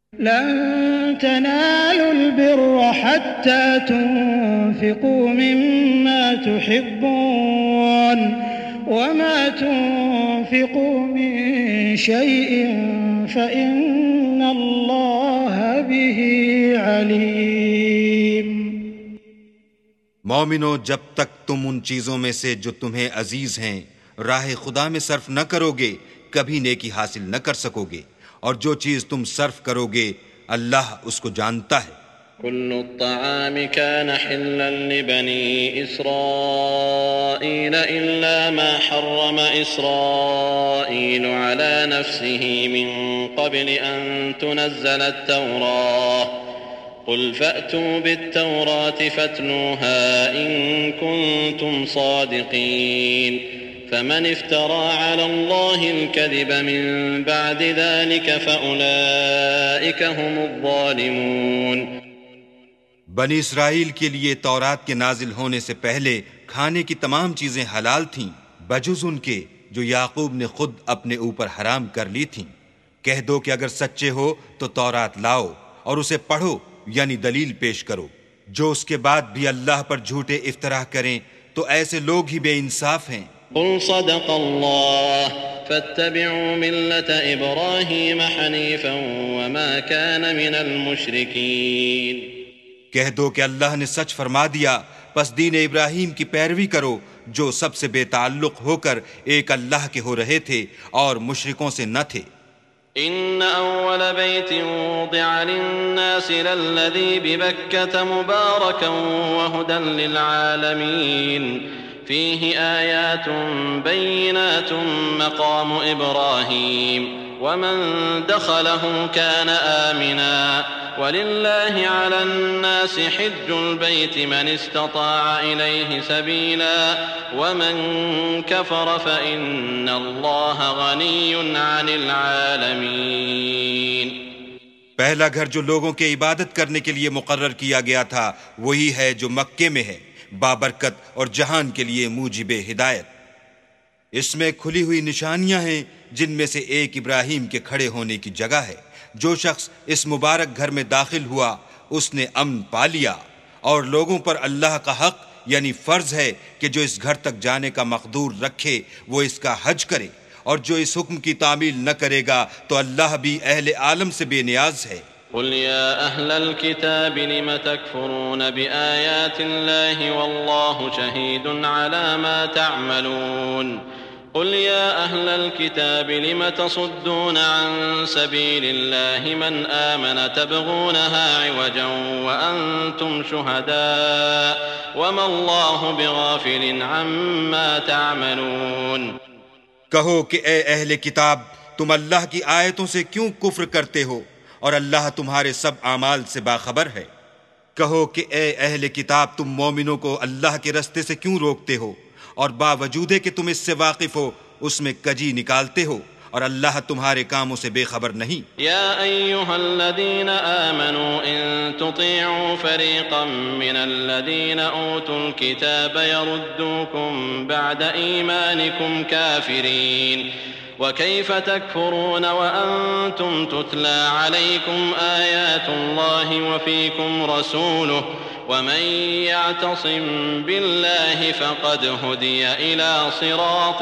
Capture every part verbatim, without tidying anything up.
لن تنالوا البر حتى تنفقوا مما تحبون وما تنفقوا من شيء فإن الله به عليم۔ مومنو، جب تک تم ان چیزوں میں سے جو تمہیں عزیز ہیں راہ خدا میں صرف نہ کرو گے کبھی نیکی حاصل نہ کر سکو گے، اور جو چیز تم صرف کرو گے اللہ اس کو جانتا ہے۔ كل الطعام كان حلا لبني إسرائيل إلا ما حرم إسرائيل على نفسه من قبل أن تنزل التوراة قل فأتوا بالتوراة فاتلوها إن كنتم صادقين فمن افترى على الله الكذب من بعد ذلك فأولئك هم الظالمون۔ بنی اسرائیل کے لیے تورات کے نازل ہونے سے پہلے کھانے کی تمام چیزیں حلال تھیں بجز ان کے جو یعقوب نے خود اپنے اوپر حرام کر لی تھیں۔ کہہ دو کہ اگر سچے ہو تو تورات لاؤ اور اسے پڑھو، یعنی دلیل پیش کرو۔ جو اس کے بعد بھی اللہ پر جھوٹے افتراء کریں تو ایسے لوگ ہی بے انصاف ہیں۔ قل صدق اللہ فاتبعوا ملة ابراہیم حنیفا وما كان من المشرکین۔ کہہ دو کہ اللہ نے سچ فرما دیا، پس دین ابراہیم کی پیروی کرو جو سب سے بے تعلق ہو کر ایک اللہ کے ہو رہے تھے اور مشرکوں سے نہ تھے۔ ان اول بیت وضع للناس للذی ببکة مبارکا وہدا للعالمین فیہ آیات بینات مقام ابراہیم ومن دخله كان آمنا ولله على الناس حج البيت من استطاع إليه سبيلا ومن كفر فإن الله غني عن العالمين۔ پہلا گھر جو لوگوں کے عبادت کرنے کے لیے مقرر کیا گیا تھا وہی ہے جو مکے میں ہے، بابرکت اور جہان کے لیے موجب ہدایت۔ اس میں کھلی ہوئی نشانیاں ہیں جن میں سے ایک ابراہیم کے کھڑے ہونے کی جگہ ہے۔ جو شخص اس مبارک گھر میں داخل ہوا اس نے امن پا لیا، اور لوگوں پر اللہ کا حق یعنی فرض ہے کہ جو اس گھر تک جانے کا مقدور رکھے وہ اس کا حج کرے، اور جو اس حکم کی تعمیل نہ کرے گا تو اللہ بھی اہل عالم سے بے نیاز ہے۔ قل يا أهل الكتاب لم تكفرون بآيات الله والله شهيد على ما تعملون قل يا أهل الكتاب لم تصدون عن سبيل الله من آمن تبغونها عوجا وأنتم شهداء وما الله بغافل عما تعملون۔ کہو کہ اے اہل کتاب، تم اللہ کی آیتوں سے کیوں کفر کرتے ہو اور اللہ تمہارے سب اعمال سے باخبر ہے۔ کہو کہ اے اہل کتاب، تم مومنوں کو اللہ کے رستے سے کیوں روکتے ہو اور باوجود کہ تم اس سے واقف ہو اس میں کجی نکالتے ہو، اور اللہ تمہارے کاموں سے بے خبر نہیں۔ یا ایہا الذین آمنوا ان تطیعوا فریقا من الذین اوتوا الکتاب یردوکم بعد ایمانکم کافرین وكيف تكفرون وأنتم تتلى عليكم آيات الله وفيكم رسوله ومن يعتصم بالله فقد هدي إلى صراط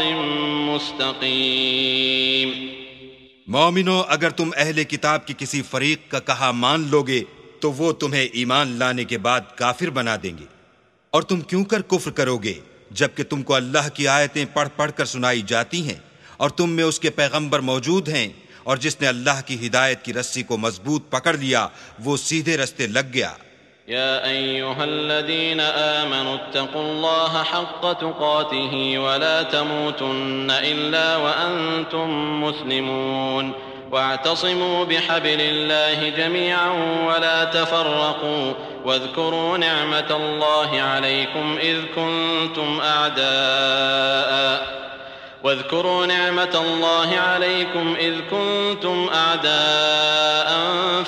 مستقيم۔ مومنو، اگر تم اہل کتاب کے کسی فریق کا کہا مان لوگے تو وہ تمہیں ایمان لانے کے بعد کافر بنا دیں گے، اور تم کیوں کر کفر کرو گے جبکہ تم کو اللہ کی آیتیں پڑھ پڑھ کر سنائی جاتی ہیں اور تم میں اس کے پیغمبر موجود ہیں، اور جس نے اللہ کی ہدایت کی رسی کو مضبوط پکڑ لیا وہ سیدھے رستے لگ گیا۔ یا ایہا الذین آمنوا اتقوا اللہ حق تقاته ولا تموتن الا وانتم مسلمون واعتصموا بحبل الله جميعا ولا تفرقوا واذكروا نعمة الله عليكم إذ كنتم أعداء واذكروا نعمة الله عليكم إذ كنتم أعداء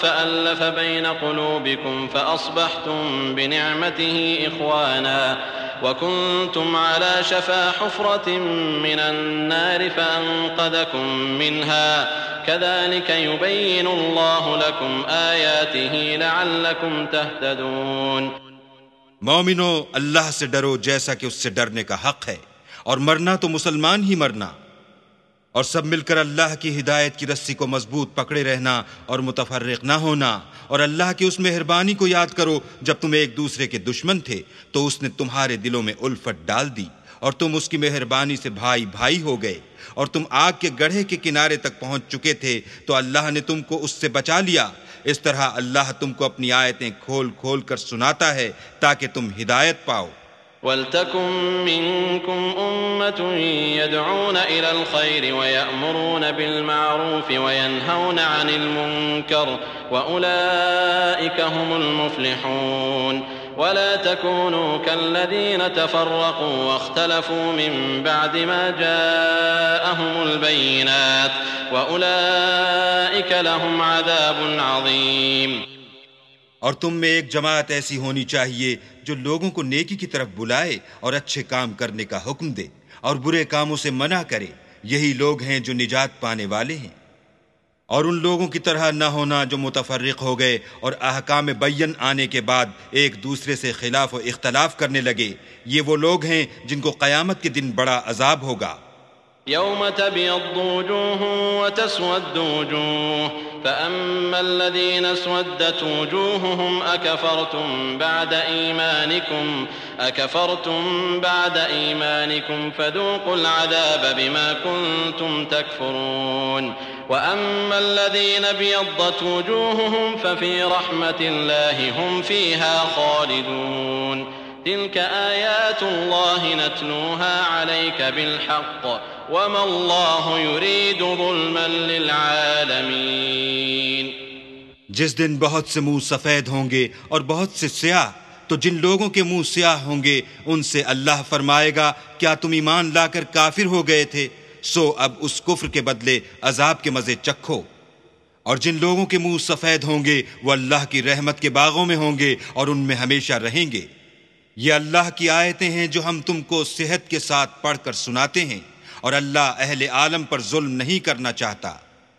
فألف بين قلوبكم فأصبحتم بنعمته إخوانا وكنتم على شفا حفرة من النار فأنقذكم منها كذلك يبين الله لكم آياته لعلكم تهتدون۔ مومنو، اللہ سے ڈرو جیسا کہ اس سے ڈرنے کا حق ہے، اور مرنا تو مسلمان ہی مرنا، اور سب مل کر اللہ کی ہدایت کی رسی کو مضبوط پکڑے رہنا اور متفرق نہ ہونا، اور اللہ کی اس مہربانی کو یاد کرو جب تم ایک دوسرے کے دشمن تھے تو اس نے تمہارے دلوں میں الفت ڈال دی اور تم اس کی مہربانی سے بھائی بھائی ہو گئے، اور تم آگ کے گڑھے کے کنارے تک پہنچ چکے تھے تو اللہ نے تم کو اس سے بچا لیا۔ اس طرح اللہ تم کو اپنی آیتیں کھول کھول کر سناتا ہے تاکہ تم ہدایت پاؤ۔ وَلْتَكُن مِّنكُمْ أُمَّةٌ يَدْعُونَ إِلَى الْخَيْرِ وَيَأْمُرُونَ بِالْمَعْرُوفِ وَيَنْهَوْنَ عَنِ الْمُنكَرِ وَأُولَئِكَ هُمُ الْمُفْلِحُونَ۔ ولا تكونوا كالذين تفرقوا واختلفوا من بعد ما جاءهم البينات وأولئك لهم عذاب عظيم۔ اور تم میں ایک جماعت ایسی ہونی چاہیے جو لوگوں کو نیکی کی طرف بلائے اور اچھے کام کرنے کا حکم دے اور برے کاموں سے منع کرے، یہی لوگ ہیں جو نجات پانے والے ہیں۔ اور ان لوگوں کی طرح نہ ہونا جو متفرق ہو گئے اور احکام بین آنے کے بعد ایک دوسرے سے خلاف و اختلاف کرنے لگے، یہ وہ لوگ ہیں جن کو قیامت کے دن بڑا عذاب ہوگا۔ يوم تبيض وجوه وتسود وجوه فأما الذين اسودت وجوههم أكفرتم بعد إيمانكم أكفرتم بعد إيمانكم فذوقوا العذاب بما كنتم تكفرون وأما الذين ابيضت وجوههم ففي رحمة الله هم فيها خالدون تلك آيات الله نتلوها عليك بالحق وما الله يريد ظلما للعالمين۔ جس دن بہت سے منہ سفید ہوں گے اور بہت سے سیاہ، تو جن لوگوں کے منہ سیاہ ہوں گے ان سے اللہ فرمائے گا کیا تم ایمان لا کر کافر ہو گئے تھے؟ سو اب اس کفر کے بدلے عذاب کے مزے چکھو۔ اور جن لوگوں کے منہ سفید ہوں گے وہ اللہ کی رحمت کے باغوں میں ہوں گے اور ان میں ہمیشہ رہیں گے۔ یہ اللہ کی آیتیں ہیں جو ہم تم کو صحت کے ساتھ پڑھ کر سناتے ہیں، اور اللہ اہل عالم پر ظلم نہیں کرنا چاہتا۔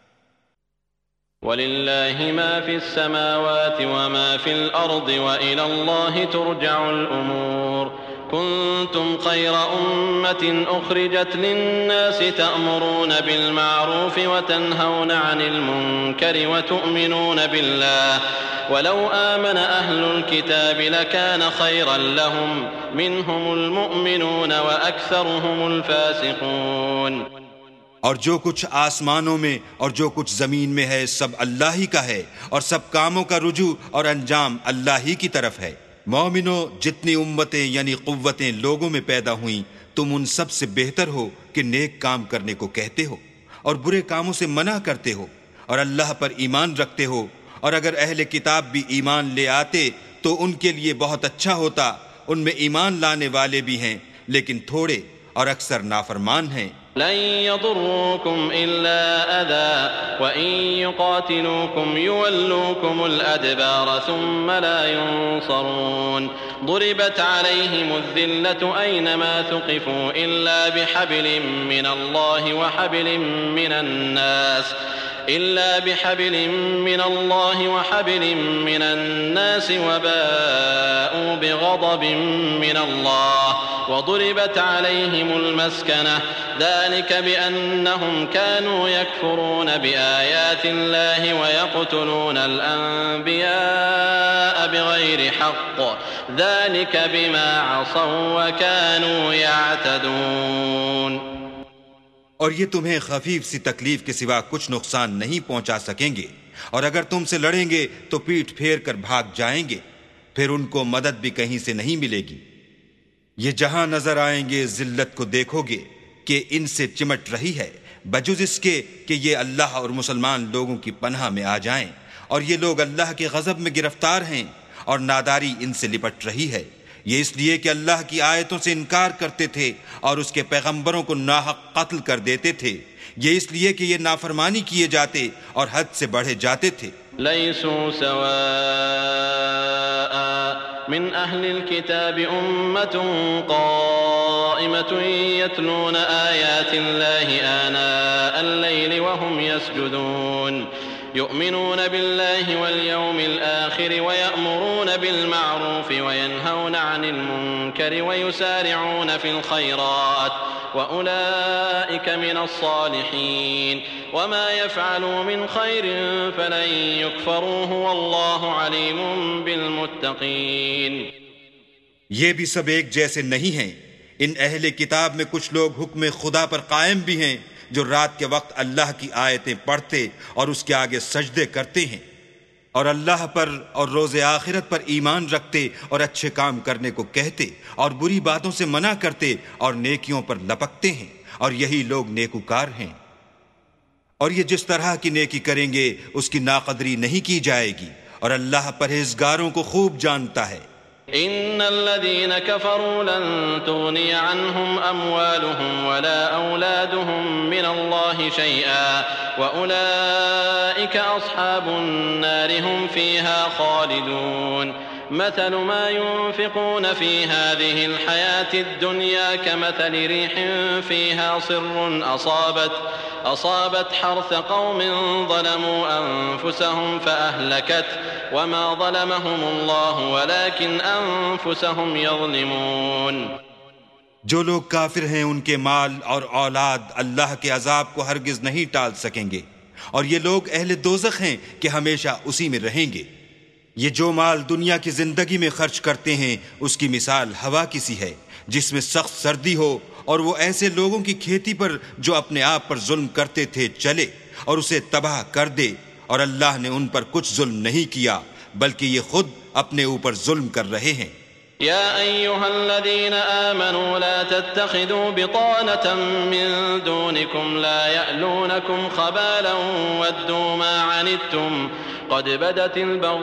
وَلِلَّهِ مَا فِي السَّمَاوَاتِ وَمَا فِي الْأَرْضِ وَإِلَى اللَّهِ تُرْجَعُ الْأُمُورُ كُنتُمْ خَيْرَ أُمَّةٍ أُخْرِجَتْ لِلنَّاسِ تَأْمُرُونَ بِالْمَعْرُوفِ وَتَنْهَوْنَ عَنِ الْمُنكَرِ وَتُؤْمِنُونَ بِاللَّهِ وَلَوْ آمَنَ أَهْلُ الْكِتَابِ لَكَانَ خَيْرًا لَهُمْ مِنْهُمُ الْمُؤْمِنُونَ وَأَكْثَرُهُمُ الْفَاسِقُونَ۔ اور جو کچھ آسمانوں میں اور جو کچھ زمین میں ہے سب اللہ ہی کا ہے، اور سب کاموں کا رجوع اور انجام اللہ ہی کی طرف ہے۔ مومنو، جتنی امتیں یعنی قوتیں لوگوں میں پیدا ہوئیں، تم ان سب سے بہتر ہو کہ نیک کام کرنے کو کہتے ہو اور برے کاموں سے منع کرتے ہو اور اللہ پر ایمان رکھتے ہو۔ اور اگر اہل کتاب بھی ایمان لے آتے تو ان کے لیے بہت اچھا ہوتا، ان میں ایمان لانے والے بھی ہیں لیکن تھوڑے اور اکثر نافرمان ہیں۔ لن يضروكم إلا أذى وإن يقاتلوكم يولوكم الأدبار ثم لا ينصرون ضربت عليهم الذلة أينما ثقفوا إلا بحبل من الله وحبل من الناس إلا بحبل من الله وحبل من الناس وباءوا بغضب من الله وضربت عليهم المسكنة ذلك بأنهم كانوا يكفرون بآيات الله ويقتلون الأنبياء بغير حق ذلك بما عصوا وكانوا يعتدون۔ اور یہ تمہیں خفیف سی تکلیف کے سوا کچھ نقصان نہیں پہنچا سکیں گے، اور اگر تم سے لڑیں گے تو پیٹھ پھیر کر بھاگ جائیں گے، پھر ان کو مدد بھی کہیں سے نہیں ملے گی۔ یہ جہاں نظر آئیں گے ذلت کو دیکھو گے کہ ان سے چمٹ رہی ہے، بجز اس کے کہ یہ اللہ اور مسلمان لوگوں کی پناہ میں آ جائیں، اور یہ لوگ اللہ کے غضب میں گرفتار ہیں اور ناداری ان سے لپٹ رہی ہے۔ یہ اس لیے کہ اللہ کی آیتوں سے انکار کرتے تھے اور اس کے پیغمبروں کو ناحق قتل کر دیتے تھے، یہ اس لیے کہ یہ نافرمانی کیے جاتے اور حد سے بڑھے جاتے تھے۔ لیسوا سواء من أهل الكتاب أمة قائمة يتلون آيات الله آناء الليل وهم يسجدون يؤمنون بالله واليوم الآخر ويأمرون بالمعروف وينهون عن المنكر ويسارعون في الخيرات وأولئك من الصالحين وما يفعلوا من خير فلن يكفروه والله عليم بالمتقين. یہ بھی سب ایک جیسے نہیں ہیں. ان اہل کتاب میں کچھ لوگ حکم خدا پر قائم بھی ہیں جو رات کے وقت اللہ کی آیتیں پڑھتے اور اس کے آگے سجدے کرتے ہیں اور اللہ پر اور روز آخرت پر ایمان رکھتے اور اچھے کام کرنے کو کہتے اور بری باتوں سے منع کرتے اور نیکیوں پر لپکتے ہیں اور یہی لوگ نیکوکار ہیں. اور یہ جس طرح کی نیکی کریں گے اس کی ناقدری نہیں کی جائے گی اور اللہ پرہیزگاروں کو خوب جانتا ہے. إن الذين كفروا لن تغني عنهم أموالهم ولا أولادهم من الله شيئا وأولئك أصحاب النار هم فيها خالدون. مثل ما ينفقون في هذه الحياة الدنيا كمثل ريح فيها صر أصابت أصابت حرث قوم ظلموا أنفسهم فأهلكت وما ظلمهم الله ولكن أنفسهم يظلمون. جو لوگ کافر ہیں ان کے مال اور اولاد اللہ کے عذاب کو ہرگز نہیں ٹال سکیں گے اور یہ لوگ اہل دوزخ ہیں کہ ہمیشہ اسی میں رہیں گے. یہ جو مال دنیا کی زندگی میں خرچ کرتے ہیں اس کی مثال ہوا کی سی ہے جس میں سخت سردی ہو اور وہ ایسے لوگوں کی کھیتی پر جو اپنے آپ پر ظلم کرتے تھے چلے اور اسے تباہ کر دے اور اللہ نے ان پر کچھ ظلم نہیں کیا بلکہ یہ خود اپنے اوپر ظلم کر رہے ہیں. يا أيها الذين آمنوا لا تتخذوا بطانة من دونكم لا يألونكم خبالا ودوا ما عنتم قد بدت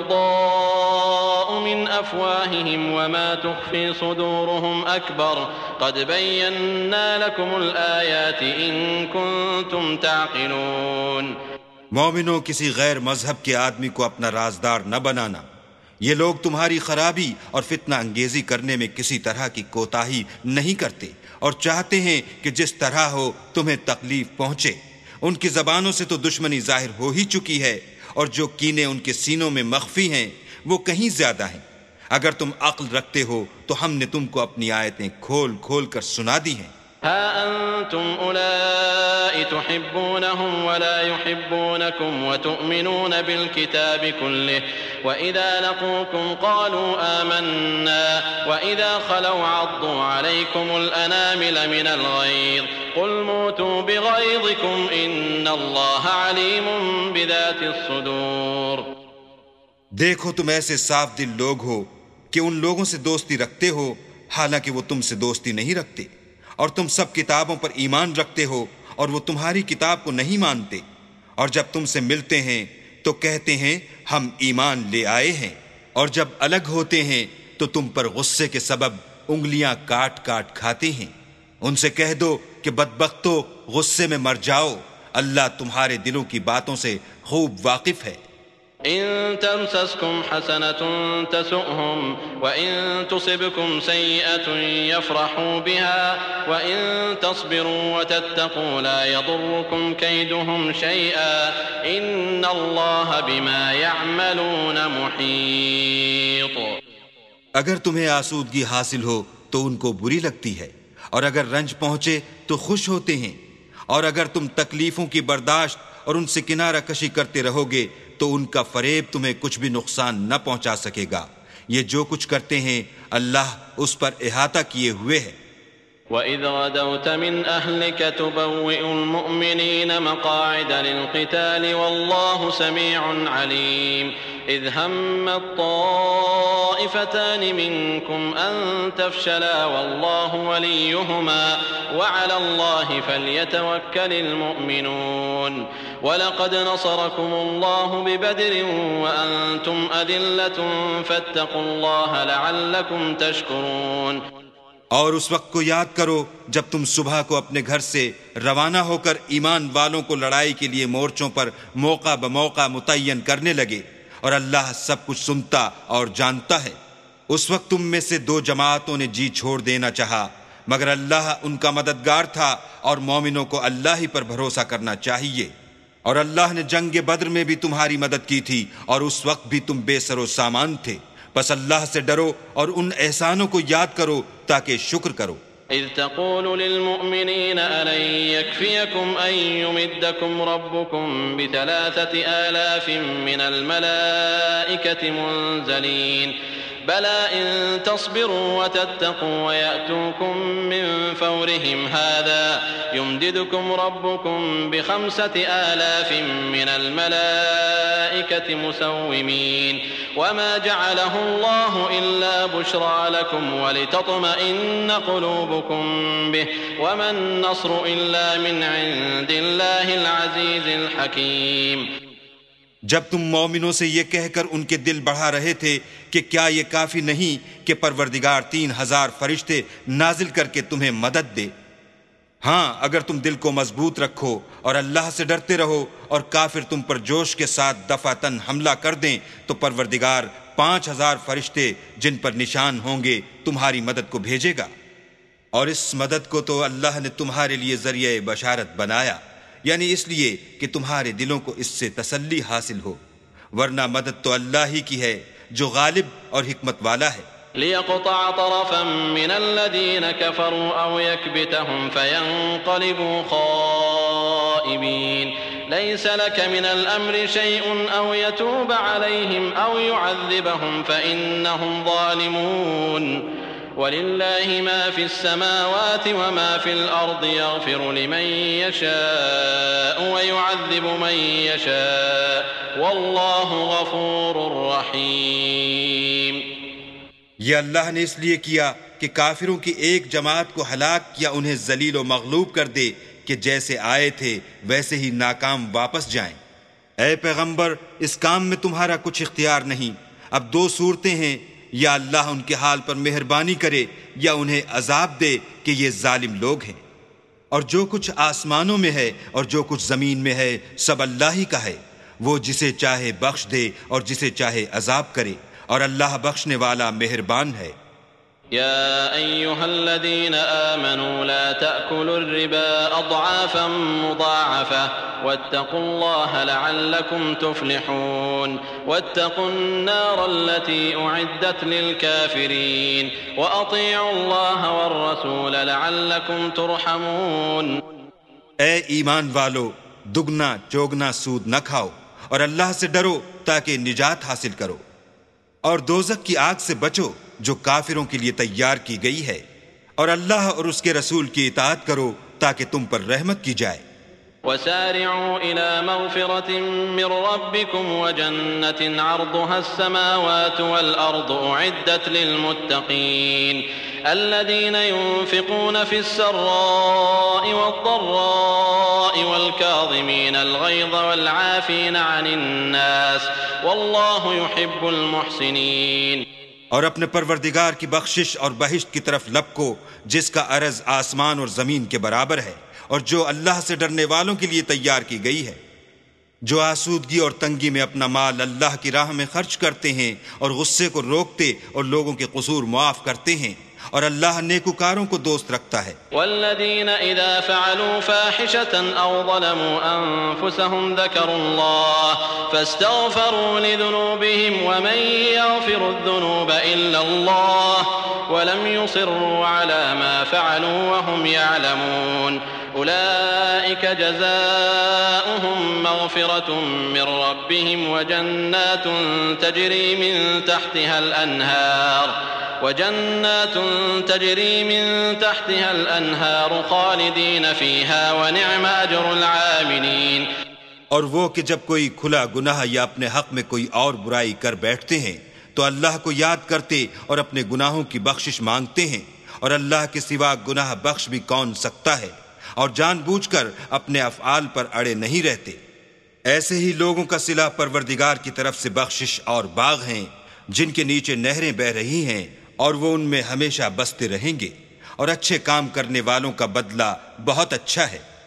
البغضاء من أفواههم وما تخفي صدورهم أكبر قد بينا لكم الآيات إن كنتم تعقلون. مومنوں کسی غیر مذہب کے آدمی کو اپنا رازدار نہ بنانا. یہ لوگ تمہاری خرابی اور فتنہ انگیزی کرنے میں کسی طرح کی کوتاہی نہیں کرتے اور چاہتے ہیں کہ جس طرح ہو تمہیں تکلیف پہنچے. ان کی زبانوں سے تو دشمنی ظاہر ہو ہی چکی ہے اور جو کینے ان کے سینوں میں مخفی ہیں وہ کہیں زیادہ ہیں. اگر تم عقل رکھتے ہو تو ہم نے تم کو اپنی آیتیں کھول کھول کر سنا دی ہیں. ها أنتم أولئك تحبونهم ولا يحبونكم وتؤمنون بالكتاب كله وإذا لقوكم قالوا آمنا وإذا خلوا عضوا عليكم الأنامل من الغيظ قل موتوا بغيظكم إن الله عليم بذات الصدور. دیکھو تم ایسے صاف دل لوگ ہو کہ ان لوگوں سے دوستی رکھتے ہو حالانکہ وہ تم سے دوستی نہیں رکھتے اور تم سب کتابوں پر ایمان رکھتے ہو اور وہ تمہاری کتاب کو نہیں مانتے اور جب تم سے ملتے ہیں تو کہتے ہیں ہم ایمان لے آئے ہیں اور جب الگ ہوتے ہیں تو تم پر غصے کے سبب انگلیاں کاٹ کاٹ کھاتے ہیں. ان سے کہہ دو کہ بدبختو غصے میں مر جاؤ اللہ تمہارے دلوں کی باتوں سے خوب واقف ہے. إن تمسسكم حسنة تسؤهم وإن تصبكم سيئة يفرحوا بها وإن تصبروا وتتقوا لا يضركم كيدهم شيئا إن الله بما يعملون محيط. اگر تمہیں آسودگی حاصل ہو تو ان کو بری لگتی ہے اور اگر رنج پہنچے تو خوش ہوتے ہیں اور اگر تم تکلیفوں کی برداشت اور ان سے کنارہ کشی کرتے رہو گے تو ان کا فریب تمہیں کچھ بھی نقصان نہ پہنچا سکے گا. یہ جو کچھ کرتے ہیں اللہ اس پر احاطہ کیے ہوئے ہے. وَإِذْ غَدَوْتَ مِنْ أَهْلِكَ تُبَوِّئُ الْمُؤْمِنِينَ مَقَاعِدَ لِلْقِتَالِ وَاللَّهُ سَمِيعٌ عَلِيمٌ. إِذْ هَمَّت طَّائِفَتَانِ مِنْكُمْ أَن تَفْشَلَا وَاللَّهُ وَلِيُّهُمَا وَعَلَى اللَّهِ فَلْيَتَوَكَّلِ الْمُؤْمِنُونَ. وَلَقَدْ نَصَرَكُمُ اللَّهُ بِبَدْرٍ وَأَنْتُمْ أَذِلَّةٌ فَاتَّقُوا اللَّهَ لَعَلَّكُمْ تَشْكُرُونَ. اور اس وقت کو یاد کرو جب تم صبح کو اپنے گھر سے روانہ ہو کر ایمان والوں کو لڑائی کے لیے مورچوں پر موقع بموقع متعین کرنے لگے اور اللہ سب کچھ سنتا اور جانتا ہے. اس وقت تم میں سے دو جماعتوں نے جی چھوڑ دینا چاہا، مگر اللہ ان کا مددگار تھا اور مومنوں کو اللہ ہی پر بھروسہ کرنا چاہیے۔ اور اللہ نے جنگ بدر میں بھی تمہاری مدد کی تھی اور اس وقت بھی تم بے سر و سامان تھے، بس اللہ سے ڈرو اور ان احسانوں کو یاد کرو تاکہ شکر کرو۔ إذ تقول للمؤمنين ألن يكفيكم أن يمدكم ربكم بثلاثة آلاف من الملائكة منزلين بلى إن تصبروا وتتقوا ويأتوكم من فورهم هذا يمددكم ربكم بخمسة آلاف من الملائكة مسومين وما جعله الله إلا بشرى لكم ولتطمئن قلوبكم به وما النصر إلا من عند الله العزيز الحكيم۔ جب تم مومنوں سے یہ کہہ کر ان کے دل بڑھا رہے تھے کہ کیا یہ کافی نہیں کہ پروردگار تین ہزار فرشتے نازل کر کے تمہیں مدد دے؟ ہاں، اگر تم دل کو مضبوط رکھو اور اللہ سے ڈرتے رہو اور کافر تم پر جوش کے ساتھ دفعتاً حملہ کر دیں تو پروردگار پانچ ہزار فرشتے جن پر نشان ہوں گے تمہاری مدد کو بھیجے گا۔ اور اس مدد کو تو اللہ نے تمہارے لیے ذریعہ بشارت بنایا، یعنی اس لیے کہ تمہارے دلوں کو اس سے تسلی حاصل ہو، ورنہ مدد تو اللہ ہی کی ہے جو غالب اور حکمت والا ہے۔ ليقطع طرفا من الذين كفروا أو يكبتهم فينقلبوا خائبين ليس لك من الأمر شيء أو يتوب عليهم أو يعذبهم فإنهم ظالمون ولله ما في السماوات وما في الأرض يغفر لمن يشاء ويعذب من يشاء والله غفور رحيم۔ یہ اللہ نے اس لیے کیا کہ کافروں کی ایک جماعت کو ہلاک یا انہیں ذلیل و مغلوب کر دے کہ جیسے آئے تھے ویسے ہی ناکام واپس جائیں۔ اے پیغمبر، اس کام میں تمہارا کچھ اختیار نہیں۔ اب دو صورتیں ہیں، یا اللہ ان کے حال پر مہربانی کرے یا انہیں عذاب دے کہ یہ ظالم لوگ ہیں۔ اور جو کچھ آسمانوں میں ہے اور جو کچھ زمین میں ہے سب اللہ ہی کا ہے، وہ جسے چاہے بخش دے اور جسے چاہے عذاب کرے، اور اللہ بخشنے والا مہربان ہے۔ يا أيها الذين آمنوا لا تأكلوا الربا أضعافا مضاعفة واتقوا الله لعلكم تفلحون واتقوا النار التي أعدت للكافرين وأطيعوا الله والرسول لعلكم ترحمون۔ اے ایمان والو، دگنا چوگنا سود نہ کھاؤ اور اللہ سے ڈرو تاکہ نجات حاصل کرو، اور دوزخ کی آگ سے بچو جو کافروں کے لیے تیار کی گئی ہے، اور اللہ اور اس کے رسول کی اطاعت کرو تاکہ تم پر رحمت کی جائے۔ وسارعوا إلى مغفرة من ربكم وجنة عرضها السماوات والأرض أعدت للمتقين الذين ينفقون في السراء والضراء والكاظمين الغيظ والعافين عن الناس والله يحب المحسنين۔ اور اپنے پروردگار کی بخشش اور بہشت کی طرف لپکو جس کا عرض آسمان اور زمین کے برابر ہے، اور جو اللہ سے ڈرنے والوں کے لیے تیار کی گئی ہے، جو آسودگی اور تنگی میں اپنا مال اللہ کی راہ میں خرچ کرتے ہیں اور غصے کو روکتے اور لوگوں کے قصور معاف کرتے ہیں، اور اللہ نیکوکاروں کو دوست رکھتا ہے۔ والذین اذا فعلوا فاحشة او ظلموا انفسهم ذکروا اللہ فاستغفروا لذنوبهم ومن يغفر الذنوب الا اللہ ولم يصروا على ما فعلوا وهم يعلمون أولئك جزاؤهم مغفرة من ربهم وجنات تجري من تحتها الأنهار وجنات تجري من تحتها الأنهار خالدين فيها ونعم أجر العاملين۔ اور وہ کہ جب کوئی کھلا گناہ یا اپنے حق میں کوئی اور برائی کر بیٹھتے ہیں تو اللہ کو یاد کرتے اور اپنے گناہوں کی بخشش مانگتے ہیں، اور اللہ کے سوا گناہ بخش بھی کون سکتا ہے، اور جان بوجھ کر اپنے افعال پر اڑے نہیں رہتے۔ ایسے ہی لوگوں کا صلہ پروردگار کی طرف سے بخشش اور باغ ہیں جن کے نیچے نہریں بہ رہی ہیں، اور وہ ان میں ہمیشہ بستے رہیں گے، اور اچھے کام کرنے والوں کا بدلہ بہت اچھا ہے۔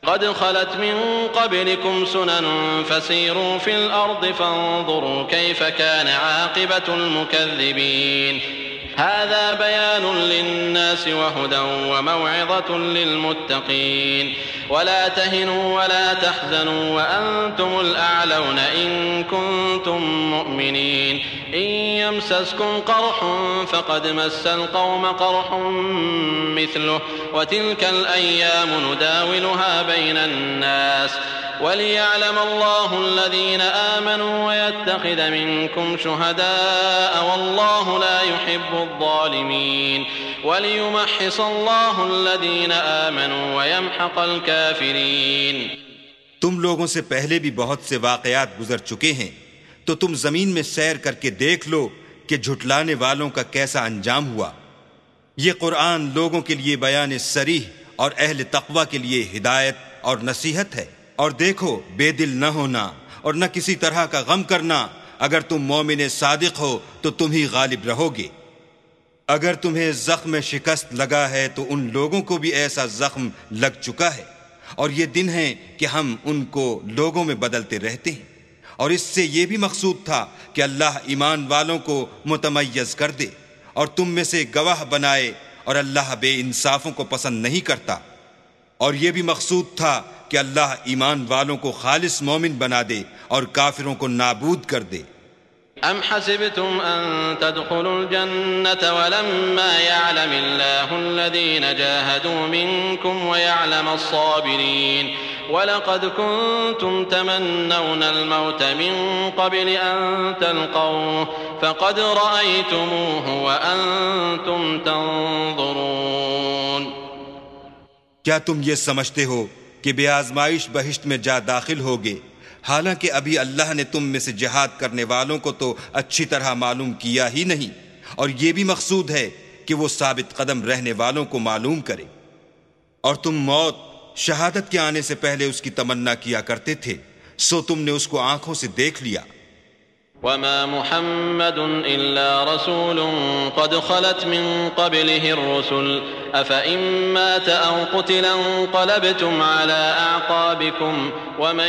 قد خلت من قبلكم سنن فسيروا في الأرض فانظروا كيف كان عاقبة المكذبين هذا بيان للناس وهدى وموعظة للمتقين ولا تهنوا ولا تحزنوا وأنتم الأعلون إن كنتم مؤمنين إن يمسسكم قرح فقد مس القوم قرح مثله وتلك الأيام نداولها بين الناس وليعلم الله الذين آمنوا ويتخذ منكم شهداء والله لا يحب الظالمين وليمحص الله الذين آمنوا ويمحق الكافرين. تم لوگوں سے پہلے بھی بہت سے واقعات گزر چکے ہیں، تو تم زمین میں سیر کر کے دیکھ لو کہ جھٹلانے والوں کا کیسا انجام ہوا. یہ قرآن لوگوں کے لیے بیان صریح اور اہل تقوی کے لیے ہدایت اور نصیحت ہے. اور دیکھو، بے دل نہ ہونا اور نہ کسی طرح کا غم کرنا. اگر تم مومن صادق ہو تو تم ہی غالب رہو گے. اگر تمہیں زخم شکست لگا ہے تو ان لوگوں کو بھی ایسا زخم لگ چکا ہے، اور یہ دن ہیں کہ ہم ان کو لوگوں میں بدلتے رہتے ہیں. اور اس سے یہ بھی مقصود تھا کہ اللہ ایمان والوں کو متمیز کر دے اور تم میں سے گواہ بنائے، اور اللہ بے انصافوں کو پسند نہیں کرتا. اور یہ بھی مقصود تھا کہ اللہ ایمان والوں کو خالص مومن بنا دے اور کافروں کو نابود کر دے. ام حسبتم ان تدخلوا الجنة ولما يعلم الله الذين جاهدوا منكم ويعلم الصابرين ولقد كنتم تمنون الموت من قبل ان تلقوه فقد رأيتموه وانتم تنظرون. کیا تم یہ سمجھتے ہو کہ بے آزمائش بہشت میں جا داخل ہوگے، حالانکہ ابھی اللہ نے تم میں سے جہاد کرنے والوں کو تو اچھی طرح معلوم کیا ہی نہیں، اور یہ بھی مقصود ہے کہ وہ ثابت قدم رہنے والوں کو معلوم کرے. اور تم موت شہادت کے آنے سے پہلے اس کی تمنا کیا کرتے تھے، سو تم نے اس کو آنکھوں سے دیکھ لیا. وما محمد إلا رسول قد خلت من قبله الرسل أفإن مات أو قتل انقلبتم على أعقابكم ومن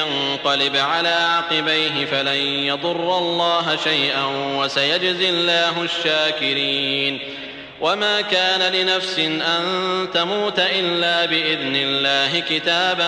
ينقلب على عقبيه فلن يضر الله شيئا وسيجزي الله الشاكرين. وما كان لنفس أن تموت إلا بإذن الله كتابا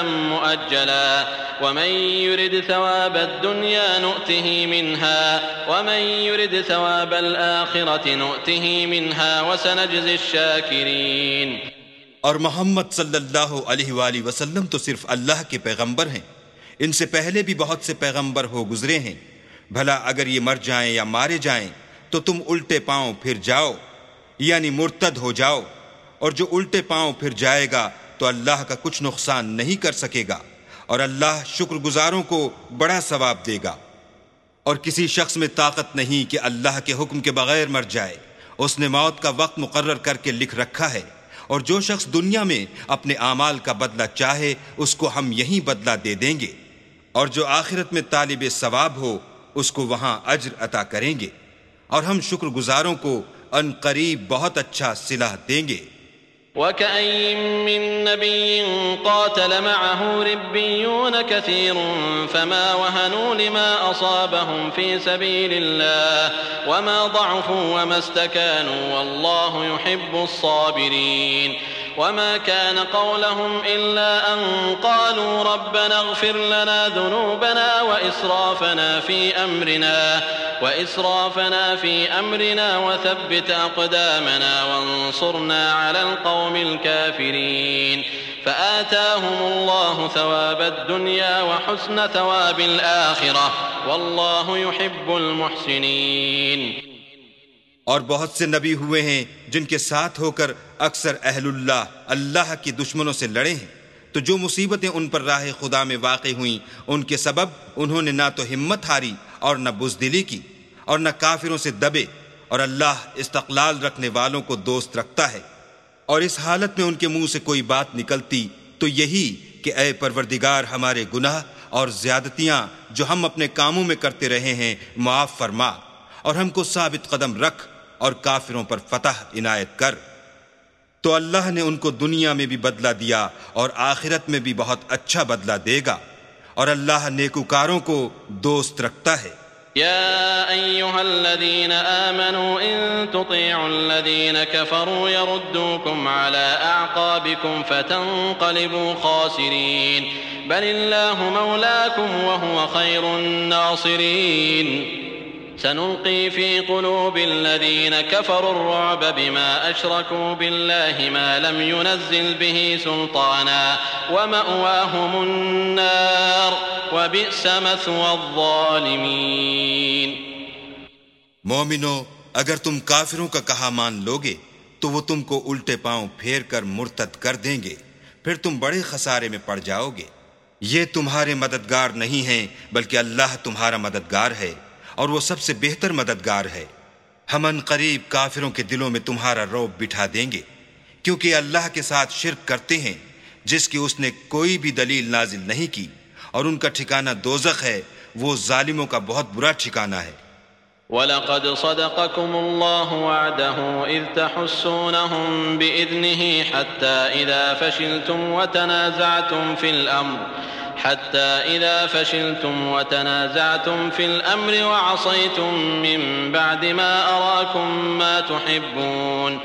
مؤجلا ومن يرد ثواب الدنيا نؤته منها ومن يرد ثواب الآخرة نؤته منها وسنجزي الشاكرين. اور محمد صلی اللہ علیہ وآلہ وسلم تو صرف اللہ کے پیغمبر ہیں. ان سے پہلے بھی بہت سے پیغمبر ہو گزرے ہیں. بھلا اگر یہ مر جائیں یا مارے جائیں تو تم الٹے پاؤں پھر جاؤ، یعنی مرتد ہو جاؤ، اور جو الٹے پاؤں پھر جائے گا تو اللہ کا کچھ نقصان نہیں کر سکے گا، اور اللہ شکر گزاروں کو بڑا ثواب دے گا. اور کسی شخص میں طاقت نہیں کہ اللہ کے حکم کے بغیر مر جائے. اس نے موت کا وقت مقرر کر کے لکھ رکھا ہے، اور جو شخص دنیا میں اپنے اعمال کا بدلہ چاہے اس کو ہم یہیں بدلہ دے دیں گے، اور جو آخرت میں طالب ثواب ہو اس کو وہاں اجر عطا کریں گے، اور ہم شکر گزاروں کو ان قریب بہت اچھا صلہ دیں گے. وَكَأَيٍّ مِّن نَّبِيٍّ قَاتَلَ مَعَهُ رِبِّيُّونَ كَثِيرٌ فَمَا وَهَنُوا لِمَا أَصَابَهُمْ فِي سَبِيلِ اللَّهِ وَمَا ضَعُفُوا وَمَا اسْتَكَانُوا وَاللَّهُ يُحِبُّ الصَّابِرِينَ. وما كان قولهم إلا أن قالوا ربنا اغفر لنا ذنوبنا وإسرافنا في أمرنا وإسرافنا في أمرنا وثبت أقدامنا وانصرنا على القوم الكافرين. فآتاهم الله ثواب الدنيا وحسن ثواب الآخرة والله يحب المحسنين. اور بہت سے نبی ہوئے ہیں جن کے ساتھ ہو کر اکثر اہل اللہ اللہ کی دشمنوں سے لڑے ہیں، تو جو مصیبتیں ان پر راہ خدا میں واقع ہوئیں ان کے سبب انہوں نے نہ تو ہمت ہاری اور نہ بزدلی کی اور نہ کافروں سے دبے، اور اللہ استقلال رکھنے والوں کو دوست رکھتا ہے. اور اس حالت میں ان کے منہ سے کوئی بات نکلتی تو یہی کہ اے پروردگار ہمارے گناہ اور زیادتیاں جو ہم اپنے کاموں میں کرتے رہے ہیں معاف فرما، اور ہم کو ثابت قدم رکھ اور کافروں پر فتح عنایت کر. تو اللہ نے ان کو دنیا میں بھی بدلہ دیا اور آخرت میں بھی بہت اچھا بدلہ دے گا، اور اللہ نیکوکاروں کو دوست رکھتا ہے۔ يا أيها الذين آمنوا إن تطيعوا الذين كفروا يردوكم على أعقابكم فتنقلبوا خاسرين بل الله مولاكم وهو خير الناصرين سنلقي في قلوب الذين كفروا الرعب بما أشركوا بالله ما لم ينزل به سلطانا ومأواهم النار وبئس مثوى الظالمين۔ مومنو، اگر تم کافروں کا کہا مان لوگے تو وہ تم کو الٹے پاؤں پھیر کر مرتد کر دیں گے، پھر تم بڑے خسارے میں پڑ جاؤ گے۔ یہ تمہارے مددگار نہیں ہیں بلکہ اللہ تمہارا مددگار ہے، اور وہ سب سے بہتر مددگار ہے۔ ہم ان قریب کافروں کے دلوں میں تمہارا رعب بٹھا دیں گے، کیونکہ اللہ کے ساتھ شرک کرتے ہیں جس کی اس نے کوئی بھی دلیل نازل نہیں کی، اور ان کا ٹھکانہ دوزخ ہے، وہ ظالموں کا بہت برا ٹھکانہ ہے۔ وَلَقَدْ صَدَقَكُمُ اللَّهُ وَعْدَهُ إِذْ تَحُسُّونَهُم بِإِذْنِهِ حَتَّى إِذَا فَشِلْتُمْ وَتَنَازَعْتُمْ فِي الْأَمْرِ حتى إذا فشلتم وتنازعتم في الأمر وعصيتم من بعد ما أراكم ما تحبون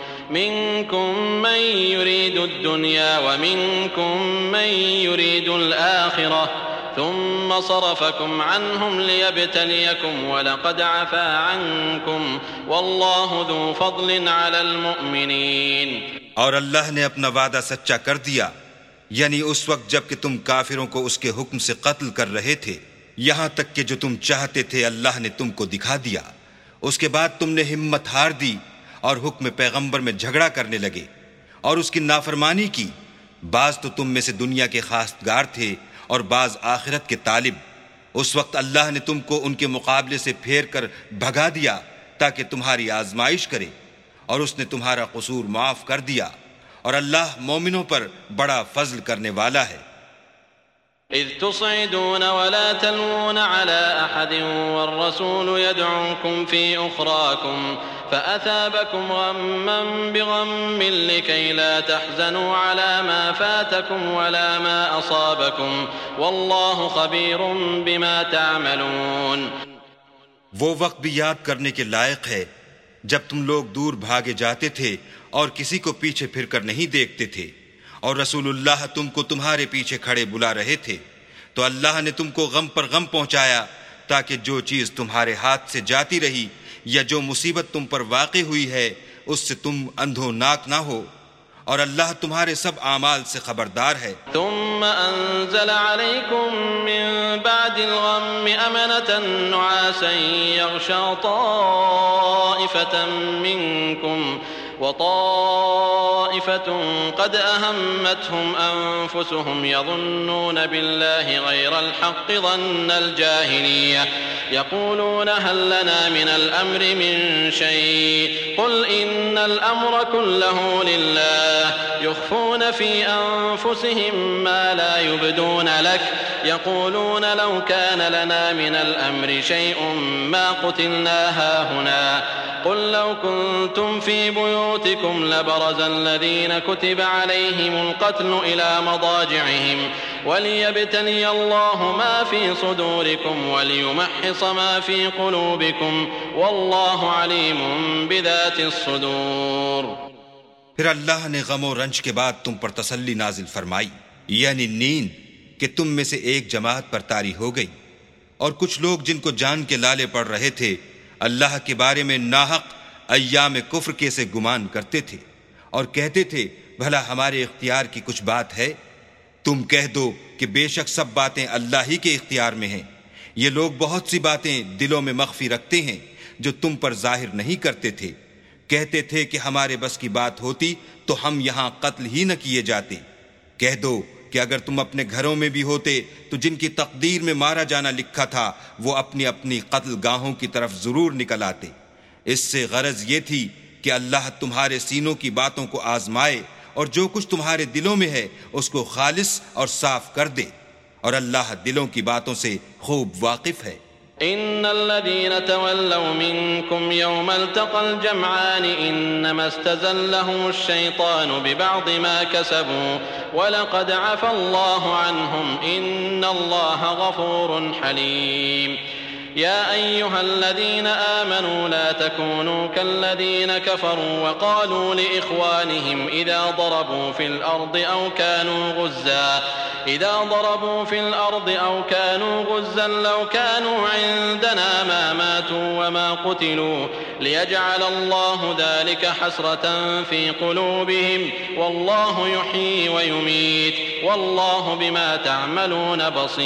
منكم من يريد الدنيا ومنكم من يريد الآخرة ثم صرفكم عنهم ليبتليكم ولقد عفا عنكم والله ذو فضل على المؤمنين۔ اور اللہ نے اپنا وعدہ سچا کر دیا، یعنی اس وقت جب کہ تم کافروں کو اس کے حکم سے قتل کر رہے تھے، یہاں تک کہ جو تم چاہتے تھے اللہ نے تم کو دکھا دیا۔ اس کے بعد تم نے ہمت ہار دی اور حکم پیغمبر میں جھگڑا کرنے لگے اور اس کی نافرمانی کی۔ بعض تو تم میں سے دنیا کے خواستگار تھے اور بعض آخرت کے طالب۔ اس وقت اللہ نے تم کو ان کے مقابلے سے پھیر کر بھگا دیا تاکہ تمہاری آزمائش کرے، اور اس نے تمہارا قصور معاف کر دیا، اور اللہ مومنوں پر بڑا فضل کرنے والا ہے۔ اذ تصعدون ولا تلوون على احد والرسول يدعوكم في اخراكم فاثابكم غما بغم لكي لا تحزنوا على ما فاتكم ولا ما اصابكم والله خبير بما تعملون۔ وہ وقت بھی یاد کرنے کے لائق ہے جب تم لوگ دور بھاگے جاتے تھے اور کسی کو پیچھے پھر کر نہیں دیکھتے تھے، اور رسول اللہ تم کو تمہارے پیچھے کھڑے بلا رہے تھے، تو اللہ نے تم کو غم پر غم پہنچایا تاکہ جو چیز تمہارے ہاتھ سے جاتی رہی یا جو مصیبت تم پر واقع ہوئی ہے اس سے تم اندھو ناک نہ ہو، اور اللہ تمہارے سب اعمال سے خبردار ہے۔ ثم انزل عليكم من بعد الغم امنة نعاسا يغشى طائفة منكم وطائفة قد أهمتهم أنفسهم يظنون بالله غير الحق ظن الجاهلية يقولون هل لنا من الأمر من شيء قل إن الأمر كله لله يخفون في أنفسهم ما لا يبدون لك يقولون لو كان لنا من الأمر شيء ما قتلنا هاهنا قل لو كنتم في بيوتكم لبرز الذين كتب عليهم القتل إلى مضاجعهم وليبتلي الله ما في صدوركم وليمحص ما في قلوبكم والله عليم بذات الصدور۔ پھر اللہ نے غم و رنج کے بعد تم پر تسلی نازل فرمائی، یعنی نیند، کہ تم میں سے ایک جماعت پر طاری ہو گئی، اور کچھ لوگ جن کو جان کے لالے پڑ رہے تھے اللہ کے بارے میں ناحق ایام کفر کے سے گمان کرتے تھے، اور کہتے تھے بھلا ہمارے اختیار کی کچھ بات ہے؟ تم کہہ دو کہ بے شک سب باتیں اللہ ہی کے اختیار میں ہیں۔ یہ لوگ بہت سی باتیں دلوں میں مخفی رکھتے ہیں جو تم پر ظاہر نہیں کرتے تھے۔ کہتے تھے کہ ہمارے بس کی بات ہوتی تو ہم یہاں قتل ہی نہ کیے جاتے۔ کہہ دو کہ اگر تم اپنے گھروں میں بھی ہوتے تو جن کی تقدیر میں مارا جانا لکھا تھا وہ اپنی اپنی قتل گاہوں کی طرف ضرور نکل آتے۔ اس سے غرض یہ تھی کہ اللہ تمہارے سینوں کی باتوں کو آزمائے اور جو کچھ تمہارے دلوں میں ہے اس کو خالص اور صاف کر دے، اور اللہ دلوں کی باتوں سے خوب واقف ہے۔ إن الذين تولوا منكم يوم التقى الجمعان إنما استزلهم الشيطان ببعض ما كسبوا ولقد عفى الله عنهم إن الله غفور حليم يا أيها الذين آمنوا لا تكونوا كالذين كفروا وقالوا لإخوانهم إذا ضربوا في الأرض أو كانوا غزا إذا ضربوا في الأرض أو كانوا غزا لو كانوا عندنا ما ماتوا وما قتلوا ليجعل الله ذلك حسرة في قلوبهم والله يحيي ويميت والله بما تعملون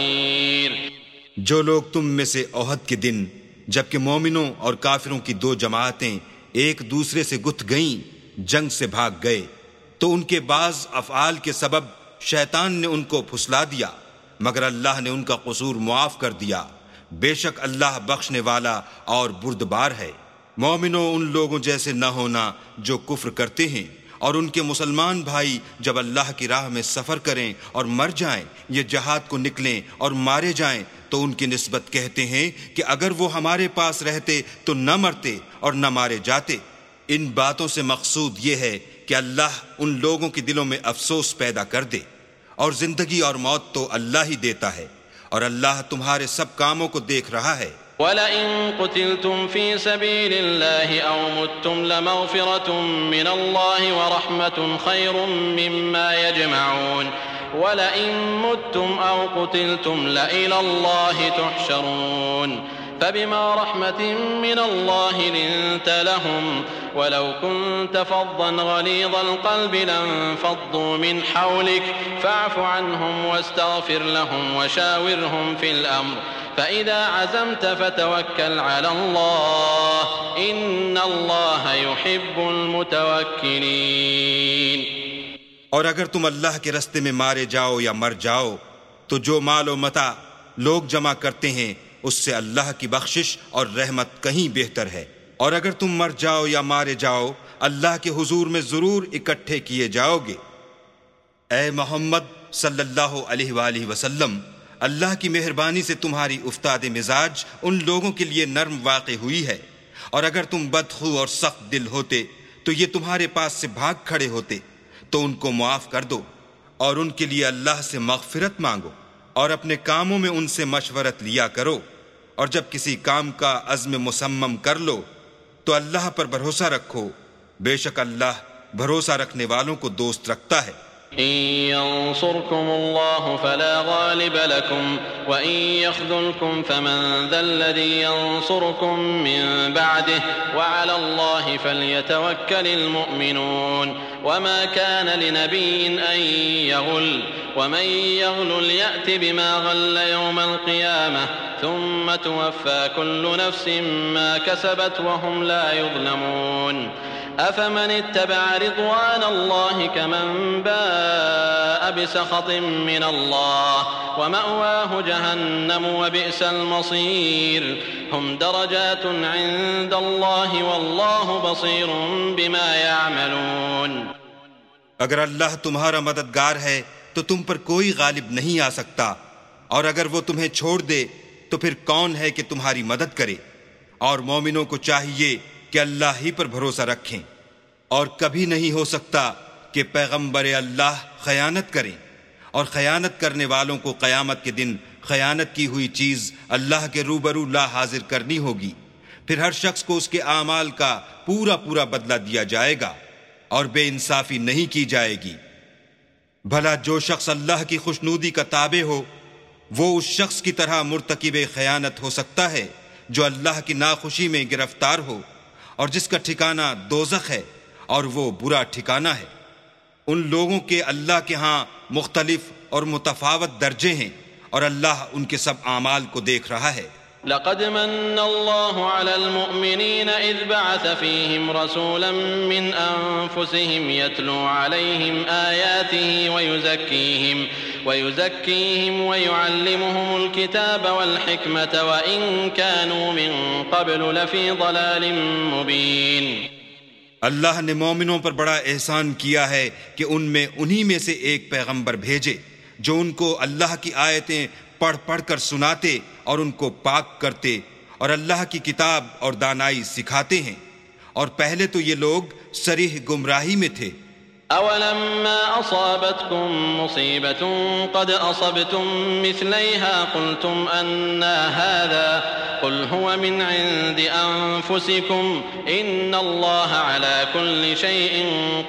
بصير. جو لوگ تم میں سے احد کے دن جبکہ مومنوں اور کافروں کی دو جماعتیں ایک دوسرے سے گتھ گئیں جنگ سے بھاگ گئے تو ان کے بعض افعال کے سبب شیطان نے ان کو پھسلا دیا مگر اللہ نے ان کا قصور معاف کر دیا. بے شک اللہ بخشنے والا اور بردبار ہے. مومنوں ان لوگوں جیسے نہ ہونا جو کفر کرتے ہیں اور ان کے مسلمان بھائی جب اللہ کی راہ میں سفر کریں اور مر جائیں یا جہاد کو نکلیں اور مارے جائیں تو ان کی نسبت کہتے ہیں کہ اگر وہ ہمارے پاس رہتے تو نہ مرتے اور نہ مارے جاتے. ان باتوں سے مقصود یہ ہے کہ اللہ ان لوگوں کے دلوں میں افسوس پیدا کر دے اور زندگی اور موت تو اللہ ہی دیتا ہے اور اللہ تمہارے سب کاموں کو دیکھ رہا ہے. وَلَئِن قُتِلْتُمْ فِي سَبِيلِ اللَّهِ أَوْ مُتُّمْ لَمَغْفِرَةٌ مِّنَ اللَّهِ وَرَحْمَةٌ خَيْرٌ مِّمَّا يَجْمَعُونَ وَلَئِن مُتُّمْ أَوْ قُتِلْتُمْ لَإِلَى اللَّهِ تُحْشَرُونَ فبما رحمة من الله لنت لهم ولو كنت فظا غليظ القلب لانفضوا من حولك فاعف عنهم واستغفر لهم وشاورهم في الأمر فإذا عزمت فتوكل على الله إن الله يحب المتوكلين. اور اگر تم اللہ کے رستے میں مارے جاؤ یا مر جاؤ تو جو مال و متاع لوگ جمع کرتے ہیں اس سے اللہ کی بخشش اور رحمت کہیں بہتر ہے. اور اگر تم مر جاؤ یا مارے جاؤ اللہ کے حضور میں ضرور اکٹھے کیے جاؤ گے. اے محمد صلی اللہ علیہ وآلہ وسلم، اللہ کی مہربانی سے تمہاری افتاد مزاج ان لوگوں کے لیے نرم واقع ہوئی ہے، اور اگر تم بدخو اور سخت دل ہوتے تو یہ تمہارے پاس سے بھاگ کھڑے ہوتے، تو ان کو معاف کر دو اور ان کے لیے اللہ سے مغفرت مانگو اور اپنے کاموں میں ان سے مشورت لیا کرو، اور جب کسی کام کا عزم مصمم کر لو تو اللہ پر بھروسہ رکھو، بے شک اللہ بھروسہ رکھنے والوں کو دوست رکھتا ہے. إن ينصركم الله فلا غالب لكم وإن يخذلكم فمن ذا الذي ينصركم من بعده وعلى الله فليتوكل المؤمنون. وما كان لنبي أن يغل ومن يغل يأت بما غل يوم القيامة ثم توفى كل نفس ما كسبت وهم لا يظلمون. أفمن اتبع رضوان الله كمن باء بسخط من الله ومأواه جهنم وبئس المصير. هم درجات عند الله والله بصير بما يعملون. اگر اللہ تمہارا مددگار ہے تو تم پر کوئی غالب نہیں آ سکتا، اور اگر وہ تمہیں چھوڑ دے تو پھر کون ہے کہ تمہاری مدد کرے. اور مومنوں کو چاہیے کہ اللہ ہی پر بھروسہ رکھیں، اور کبھی نہیں ہو سکتا کہ پیغمبر اللہ خیانت کریں، اور خیانت کرنے والوں کو قیامت کے دن خیانت کی ہوئی چیز اللہ کے روبرو لا حاضر کرنی ہوگی. پھر ہر شخص کو اس کے اعمال کا پورا پورا بدلہ دیا جائے گا اور بے انصافی نہیں کی جائے گی. بھلا جو شخص اللہ کی خوشنودی کا تابع ہو وہ اس شخص کی طرح مرتکب خیانت ہو سکتا ہے جو اللہ کی ناخوشی میں گرفتار ہو، اور جس کا ٹھکانہ دوزخ ہے اور وہ برا ٹھکانہ ہے. ان لوگوں کے اللہ کے ہاں مختلف اور متفاوت درجے ہیں، اور اللہ ان کے سب اعمال کو دیکھ رہا ہے. لقد من الله على المؤمنين إذ بعث فيهم رسولا من أنفسهم يتلو عليهم آياته ويزكيهم ويزكيهم ويعلمهم الكتاب والحكمة وإن كانوا من قبل لفي ضلال مبين. اللہ نے مومنوں پر بڑا احسان کیا ہے کہ ان میں انہی میں سے ایک پیغمبر بھیجے جو ان کو اللہ کی آیتیں پڑھ پڑھ کر سناتے اور ان کو پاک کرتے اور اللہ کی کتاب اور دانائی سکھاتے ہیں، اور پہلے تو یہ لوگ صریح گمراہی میں تھے۔ أولما أصابتكم مصيبة قد أصبتم مثليها قلتم أنى هذا قل هو من عند أنفسكم إن الله على كل شيء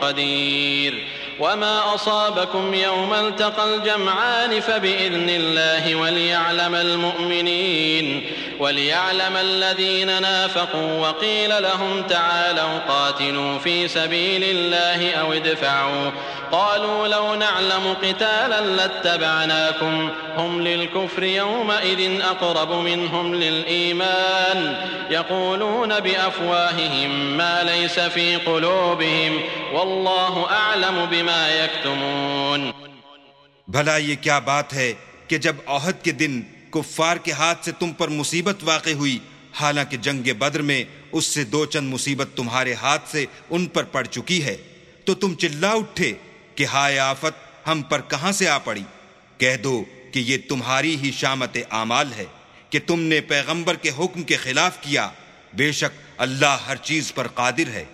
قدير وما أصابكم يوم التقى الجمعان فبإذن الله وليعلم المؤمنين وليعلم الذين نافقوا وقيل لهم تعالوا قاتلوا في سبيل الله أو ادفعوا قالوا لو نعلم قتالا لاتبعناكم هم للكفر يومئذ أقرب منهم للإيمان يقولون بأفواههم ما ليس في قلوبهم والله أعلم بما يكتمون۔ بھلا یہ کیا بات ہے کہ جب احد کے دن کفار کے ہاتھ سے تم پر مصیبت واقع ہوئی، حالانکہ جنگ بدر میں اس سے دو چند مصیبت تمہارے ہاتھ سے ان پر پڑ چکی ہے، تو تم چلا اٹھے کہ ہائے آفت ہم پر کہاں سے آ پڑی؟ کہہ دو کہ یہ تمہاری ہی شامت اعمال ہے کہ تم نے پیغمبر کے حکم کے خلاف کیا، بے شک اللہ ہر چیز پر قادر ہے۔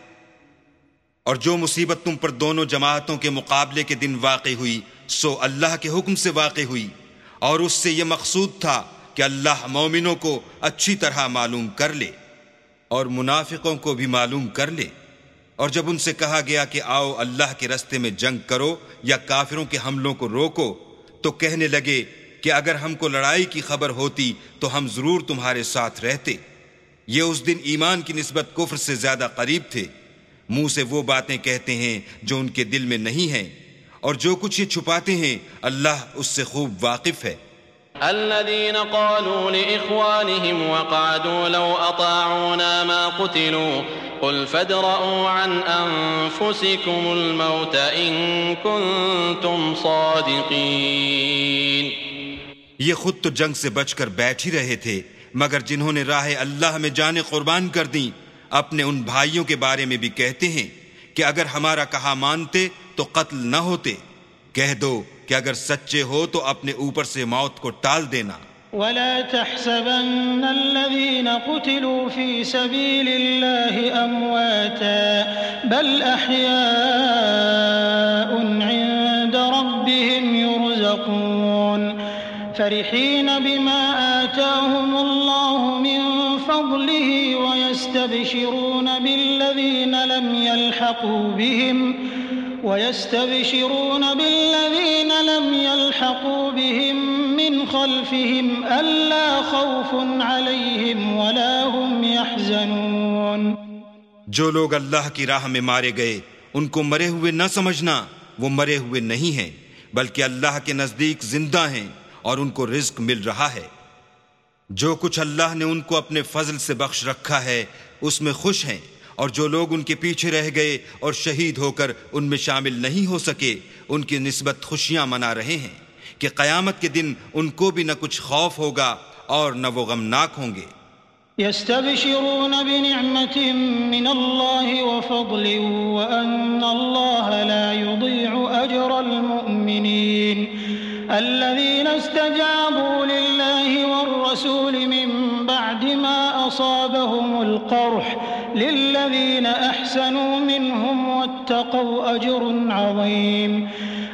اور جو مصیبت تم پر دونوں جماعتوں کے مقابلے کے دن واقع ہوئی سو اللہ کے حکم سے واقع ہوئی، اور اس سے یہ مقصود تھا کہ اللہ مومنوں کو اچھی طرح معلوم کر لے اور منافقوں کو بھی معلوم کر لے۔ اور جب ان سے کہا گیا کہ آؤ اللہ کے رستے میں جنگ کرو یا کافروں کے حملوں کو روکو، تو کہنے لگے کہ اگر ہم کو لڑائی کی خبر ہوتی تو ہم ضرور تمہارے ساتھ رہتے۔ یہ اس دن ایمان کی نسبت کفر سے زیادہ قریب تھے، منہ سے وہ باتیں کہتے ہیں جو ان کے دل میں نہیں ہیں، اور جو کچھ یہ چھپاتے ہیں اللہ اس سے خوب واقف ہے۔ الذين قالوا لإخوانهم وقعدوا لو أطاعونا ما قتلوا قل فادرءوا عن أنفسكم الموت إن كنتم صادقين۔ یہ خود تو جنگ سے بچ کر بیٹھ ہی رہے تھے، مگر جنہوں نے راہ اللہ میں جانیں قربان کر دیں اپنے ان بھائیوں کے بارے میں بھی کہتے ہیں کہ اگر ہمارا کہا مانتے تو قتل نہ ہوتے۔ کہہ دو کہ اگر سچے ہو تو اپنے اوپر سے موت کو ٹال دینا۔ ولا تحسبن الذين قتلوا في سبيل الله أمواتا بل أحياء عند ربهم يرزقون فرحين بما آتاهم الله من فضله ويستبشرون بالذين لم يلحقوا بهم ويستبشرون بالذين لم يلحقوا بهم من خلفهم ألا خوف عليهم ولا هم يحزنون۔ جو لوگ اللہ کی راہ میں مارے گئے ان کو مرے ہوئے نہ سمجھنا، وہ مرے ہوئے نہیں ہیں بلکہ اللہ کے نزدیک زندہ ہیں اور ان کو رزق مل رہا ہے۔ جو کچھ اللہ نے ان کو اپنے فضل سے بخش رکھا ہے اس میں خوش ہیں، اور جو لوگ ان کے پیچھے رہ گئے اور شہید ہو کر ان میں شامل نہیں ہو سکے ان کی نسبت خوشیاں منا رہے ہیں کہ قیامت کے دن ان کو بھی نہ کچھ خوف ہوگا اور نہ وہ غمناک ہوں گے۔ يستبشرون بنعمة من الله وفضل وأن الله لا يضيع أجر المؤمنين الذين استجابوا لله والرسول من بعد ما أصابهم القرح للذين أحسنوا منهم واتقوا أجر عظيم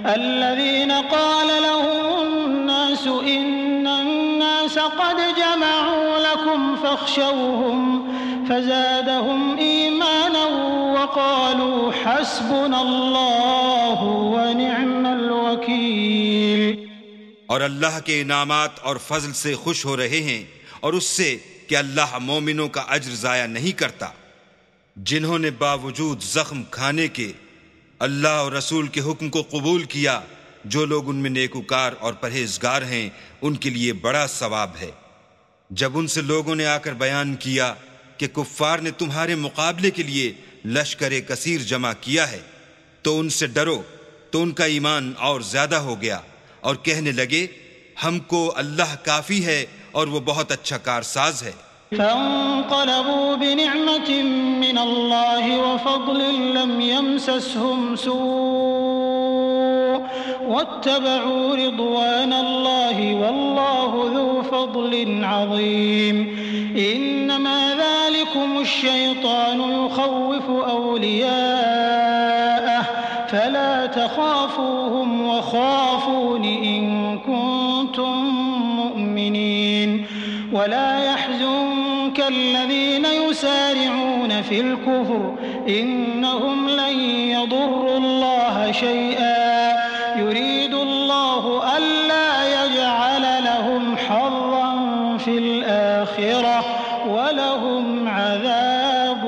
الذين قال لهم الناس إن الناس قد جمعوا لكم فاخشوهم فزادهم إيمانا وقالوا حسبنا الله ونعم الوكيل۔ اور اللہ کے انعامات اور فضل سے خوش ہو رہے ہیں اور اس سے کہ اللہ مومنوں کا اجر ضائع نہیں کرتا۔ جنہوں نے باوجود زخم کھانے کے اللہ اور رسول کے حکم کو قبول کیا، جو لوگ ان میں نیکوکار اور پرہیزگار ہیں ان کے لیے بڑا ثواب ہے۔ جب ان سے لوگوں نے آ کر بیان کیا کہ کفار نے تمہارے مقابلے کے لیے لشکر کثیر جمع کیا ہے تو ان سے ڈرو، تو ان کا ایمان اور زیادہ ہو گیا اور کہنے لگے ہم کو اللہ کافی ہے اور وہ بہت اچھا کارساز ہے۔ فانقلبوا بنعمة من الله وفضل لم يمسسهم سوء واتبعوا رضوان الله والله ذو فضل عظيم إنما ذلكم الشيطان يخوف أولياءه فلا تخافوهم وخافون إن كنتم مؤمنين ولا يحزنك الذين يسارعون في الكفر إنهم لن يضروا الله شيئا يريد الله ألا يجعل لهم حظا في الآخرة ولهم عذاب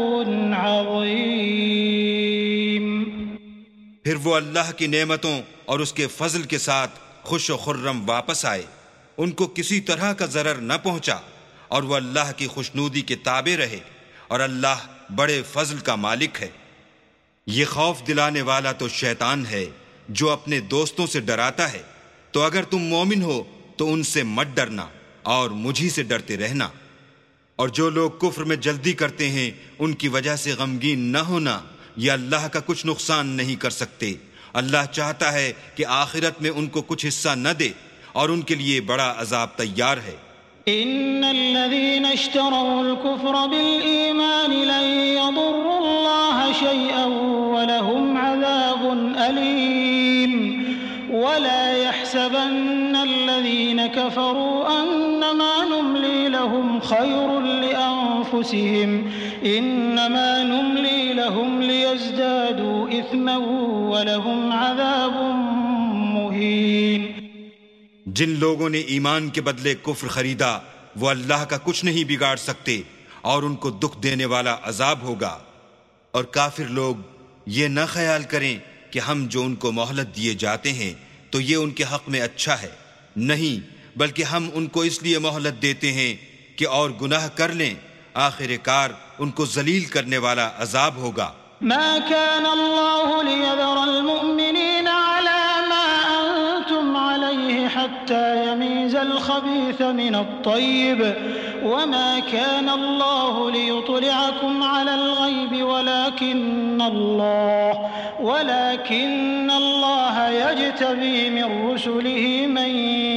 عظيم. پھر وہ اللہ کی نعمتوں اور اس کے فضل کے ساتھ خوش و خرم واپس آئے. ان کو کسی طرح کا ضرر نہ پہنچا اور وہ اللہ کی خوشنودی کے تابع رہے اور اللہ بڑے فضل کا مالک ہے. یہ خوف دلانے والا تو شیطان ہے جو اپنے دوستوں سے ڈراتا ہے. تو اگر تم مومن ہو تو ان سے مت ڈرنا اور مجھی سے ڈرتے رہنا. اور جو لوگ کفر میں جلدی کرتے ہیں ان کی وجہ سے غمگین نہ ہونا، یہ اللہ کا کچھ نقصان نہیں کر سکتے. اللہ چاہتا ہے کہ آخرت میں ان کو کچھ حصہ نہ دے اور ان کے لیے بڑا عذاب تیار ہے. ان الذين اشتروا الكفر بالإيمان لن يضروا الله شيئا ولهم عذاب أليم ولا يحسبن الذين كفروا أنما نملي لهم خير لأنفسهم إنما نملي لهم ليزدادوا إثما ولهم عذاب مهين. جن لوگوں نے ایمان کے بدلے کفر خریدا وہ اللہ کا کچھ نہیں بگاڑ سکتے اور ان کو دکھ دینے والا عذاب ہوگا. اور کافر لوگ یہ نہ خیال کریں کہ ہم جو ان کو مہلت دیے جاتے ہیں تو یہ ان کے حق میں اچھا ہے. نہیں، بلکہ ہم ان کو اس لیے مہلت دیتے ہیں کہ اور گناہ کر لیں، آخر کار ان کو ذلیل کرنے والا عذاب ہوگا. ما كان الله ليذر المؤمنين على ما أنتم عليه حتى يميز الخبيث من الطيب وما كان الله ليطلعكم على الغيب ولكن الله ولكن الله يجتبي من رسله من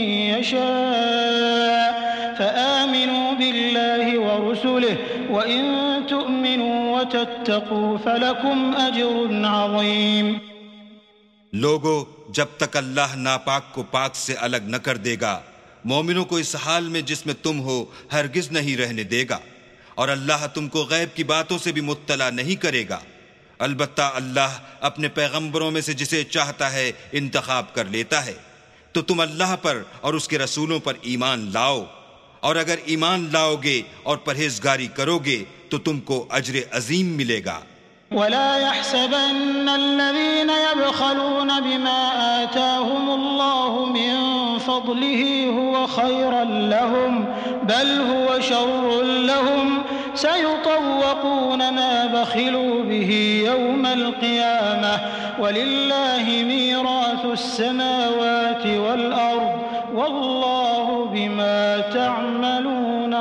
يشاء فآمنوا بالله ورسله وإن تؤمنوا وتتقوا فلكم أجر عظيم. لوگو، جب تک اللہ ناپاک کو پاک سے الگ نہ کر دے گا مومنوں کو اس حال میں جس میں تم ہو ہرگز نہیں رہنے دے گا. اور اللہ تم کو غیب کی باتوں سے بھی مطلع نہیں کرے گا. البتہ اللہ اپنے پیغمبروں میں سے جسے چاہتا ہے انتخاب کر لیتا ہے. تو تم اللہ پر اور اس کے رسولوں پر ایمان لاؤ، اور اگر ایمان لاؤ گے اور پرہیزگاری کرو گے تو تم کو اجر عظیم ملے گا. ولا يحسبن الذين يبخلون بما آتاهم الله من فضله هو خيرا لهم بل هو شر لهم سيطوقون ما بخلوا به يوم القيامة ولله ميراث السماوات والأرض والله بما تعملون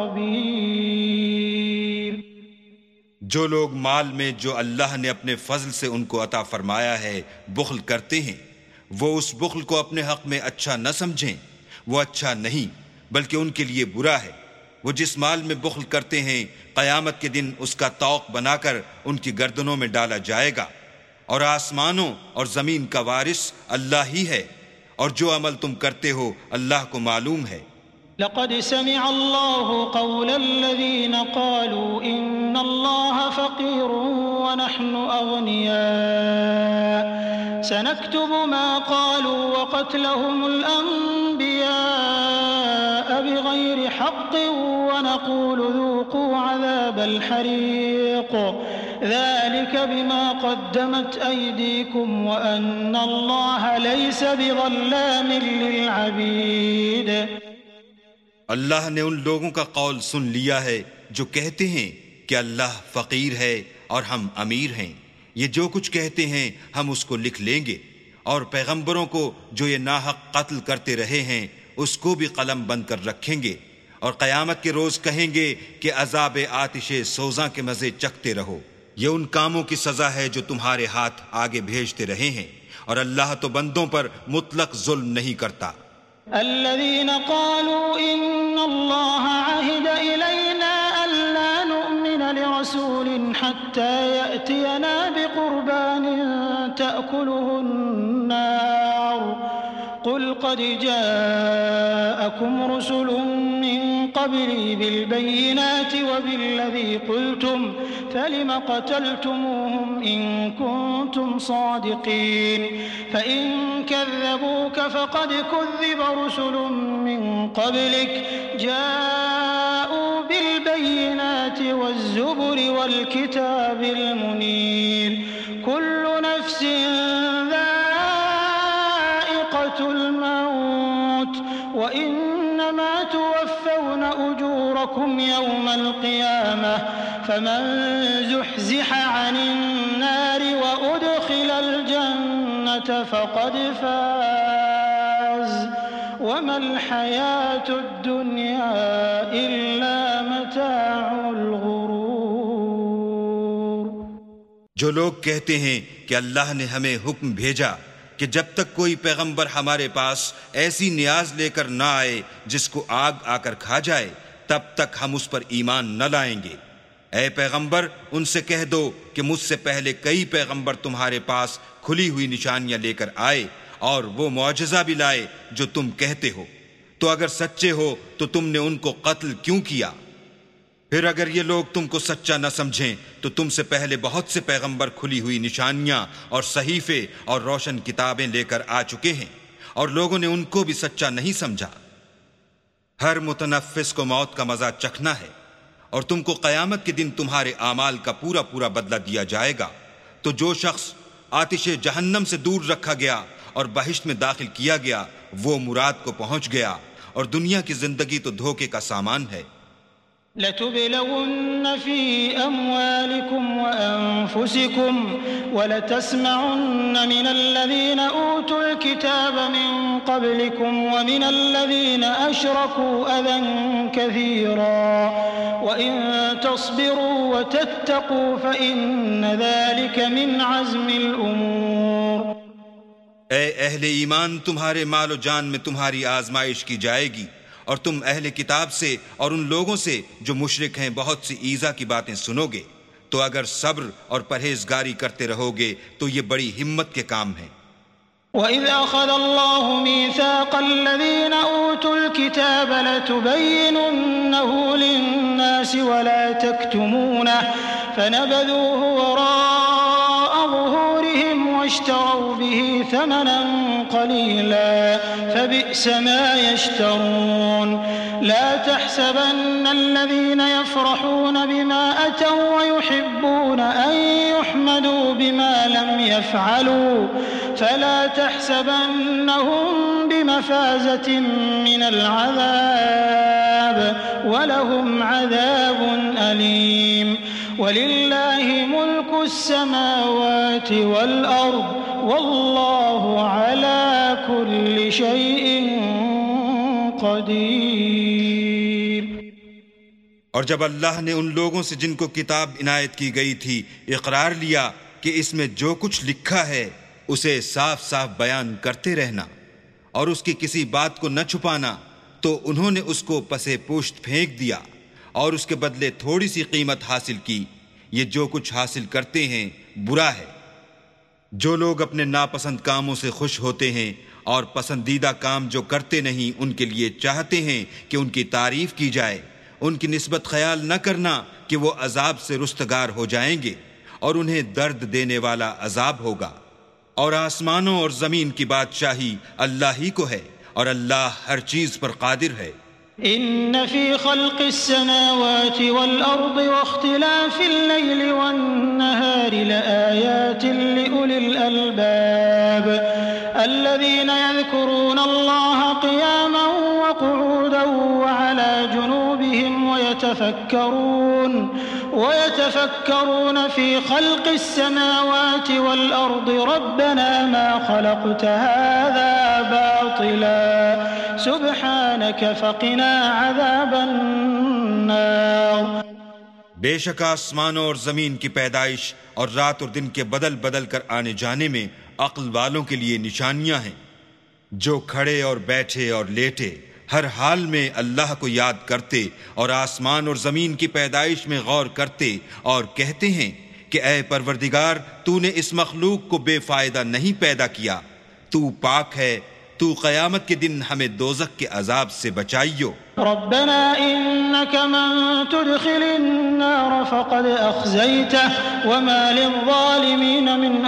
خبير. جو لوگ مال میں جو اللہ نے اپنے فضل سے ان کو عطا فرمایا ہے بخل کرتے ہیں، وہ اس بخل کو اپنے حق میں اچھا نہ سمجھیں. وہ اچھا نہیں بلکہ ان کے لیے برا ہے. وہ جس مال میں بخل کرتے ہیں قیامت کے دن اس کا طوق بنا کر ان کی گردنوں میں ڈالا جائے گا. اور آسمانوں اور زمین کا وارث اللہ ہی ہے، اور جو عمل تم کرتے ہو اللہ کو معلوم ہے. لقد سمع الله قول الذين قالوا إن الله فقير ونحن أغنياء سنكتب ما قالوا وقتلهم الأنبياء بغير حق ونقول ذوقوا عذاب الحريق ذلك بما قدمت أيديكم وأن الله ليس بظلام للعبيد. اللہ نے ان لوگوں کا قول سن لیا ہے جو کہتے ہیں کہ اللہ فقیر ہے اور ہم امیر ہیں. یہ جو کچھ کہتے ہیں ہم اس کو لکھ لیں گے، اور پیغمبروں کو جو یہ ناحق قتل کرتے رہے ہیں اس کو بھی قلم بند کر رکھیں گے، اور قیامت کے روز کہیں گے کہ عذاب آتش سوزاں کے مزے چکھتے رہو. یہ ان کاموں کی سزا ہے جو تمہارے ہاتھ آگے بھیجتے رہے ہیں، اور اللہ تو بندوں پر مطلق ظلم نہیں کرتا۔ الذين قالوا إن الله عهد إلينا ألا نؤمن لرسول حتى يأتينا بقربان تأكله النار قل قد جاءكم رسل من قبلي بالبينات وبالذي قلتم فلم قتلتموهم إن كنتم صادقين فإن كذبوك فقد كذب رسل من قبلك جاءوا بالبينات والزبر والكتاب المنير كل نفس ذائقة الموت وإنما توفون أجوركم يوم القيامة فمن زحزح عن النار وأدخل الجنة فقد فاز وما الحياة الدنيا إلا متاع الغرور۔ جو لوگ کہتے ہیں کہ اللہ نے ہمیں حکم بھیجا کہ جب تک کوئی پیغمبر ہمارے پاس ایسی نیاز لے کر نہ آئے جس کو آگ آ کر کھا جائے تب تک ہم اس پر ایمان نہ لائیں گے۔ اے پیغمبر ان سے کہہ دو کہ مجھ سے پہلے کئی پیغمبر تمہارے پاس کھلی ہوئی نشانیاں لے کر آئے اور وہ معجزہ بھی لائے جو تم کہتے ہو، تو اگر سچے ہو تو تم نے ان کو قتل کیوں کیا؟ پھر اگر یہ لوگ تم کو سچا نہ سمجھیں تو تم سے پہلے بہت سے پیغمبر کھلی ہوئی نشانیاں اور صحیفے اور روشن کتابیں لے کر آ چکے ہیں اور لوگوں نے ان کو بھی سچا نہیں سمجھا۔ ہر متنفس کو موت کا مزہ چکھنا ہے اور تم کو قیامت کے دن تمہارے اعمال کا پورا پورا بدلہ دیا جائے گا۔ تو جو شخص آتش جہنم سے دور رکھا گیا اور بہشت میں داخل کیا گیا وہ مراد کو پہنچ گیا، اور دنیا کی زندگی تو دھوکے کا سامان ہے۔ لَتُبْلَوُنَّ فِي أَمْوَالِكُمْ وَأَنفُسِكُمْ وَلَتَسْمَعُنَّ مِنَ الَّذِينَ أُوتُوا الْكِتَابَ مِنْ قَبْلِكُمْ وَمِنَ الَّذِينَ أَشْرَكُوا أَذًى كَثِيرًا وَإِن تَصْبِرُوا وَتَتَّقُوا فَإِنَّ ذَلِكَ مِنْ عَزْمِ الْأُمُورِ۔ اے اہل ایمان، تمہارے مال و جان میں تمہاری آزمائش کی جائے گی، اور تم اہل کتاب سے اور ان لوگوں سے جو مشرک ہیں بہت سی ایذا کی باتیں سنو گے، تو اگر صبر اور پرہیزگاری کرتے رہو گے تو یہ بڑی ہمت کے کام ہیں۔ وَإِذْ أَخَذَ اللَّهُ مِيثَاقَ الَّذِينَ أُوتُوا الْكِتَابَ لَتُبَيِّنُنَّهُ لِلنَّاسِ وَلَا تَكْتُمُونَهُ فَنَبَذُوهُ وَرَاءَ ظُهُورِهِمْ وَاشْتَرَوْا بِهِ ثَمَنًا قَلِيلًا فَبِئْسَ مَا يَشْتَرُونَ۔ لَا تَحْسَبَنَّ الَّذِينَ يَفْرَحُونَ بِمَا أَتَوْا وَيُحِبُّونَ أَن يُحْمَدُوا بِمَا لَمْ يَفْعَلُوا فَلَا تَحْسَبَنَّهُم بِمَفَازَةٍ مِّنَ الْعَذَابِ وَلَهُمْ عَذَابٌ أَلِيمٌ۔ وَلِلَّهِ مُلْكُ السَّمَاوَاتِ وَالْأَرْضِ وَاللَّهُ عَلَى كُلِّ شَيْءٍ قَدِيرٌ۔ اور جب اللہ نے ان لوگوں سے جن کو کتاب عنایت کی گئی تھی اقرار لیا کہ اس میں جو کچھ لکھا ہے اسے صاف صاف بیان کرتے رہنا اور اس کی کسی بات کو نہ چھپانا، تو انہوں نے اس کو پسے پوشت پھینک دیا اور اس کے بدلے تھوڑی سی قیمت حاصل کی۔ یہ جو کچھ حاصل کرتے ہیں برا ہے۔ جو لوگ اپنے ناپسند کاموں سے خوش ہوتے ہیں اور پسندیدہ کام جو کرتے نہیں ان کے لیے چاہتے ہیں کہ ان کی تعریف کی جائے، ان کی نسبت خیال نہ کرنا کہ وہ عذاب سے رستگار ہو جائیں گے اور انہیں درد دینے والا عذاب ہوگا۔ اور آسمانوں اور زمین کی بادشاہی اللہ ہی کو ہے اور اللہ ہر چیز پر قادر ہے۔ ان فی خلق السماوات والارض واختلاف الليل والنهار لآيات لأولي الألباب الذين يذكرون الله قياما وقعودا وعلى جنوبهم ويتفكرون ويتفكرون في خلق السماوات والأرض ربنا ما خلقت هذا باطلا سبحانك فقنا عذاب النار۔ بے شک آسمانوں اور زمین کی پیدائش اور رات اور دن کے بدل بدل کر آنے جانے میں عقل والوں کے لیے نشانیاں ہیں، جو کھڑے اور بیٹھے اور لیٹے ہر حال میں اللہ کو یاد کرتے اور آسمان اور زمین کی پیدائش میں غور کرتے اور کہتے ہیں کہ اے پروردگار، تو نے اس مخلوق کو بے فائدہ نہیں پیدا کیا، تو پاک ہے، تو قیامت کے دن ہمیں دوزخ کے عذاب سے بچائیو۔ ربنا انك من تدخل النار فقد اخزيته وما للظالمين من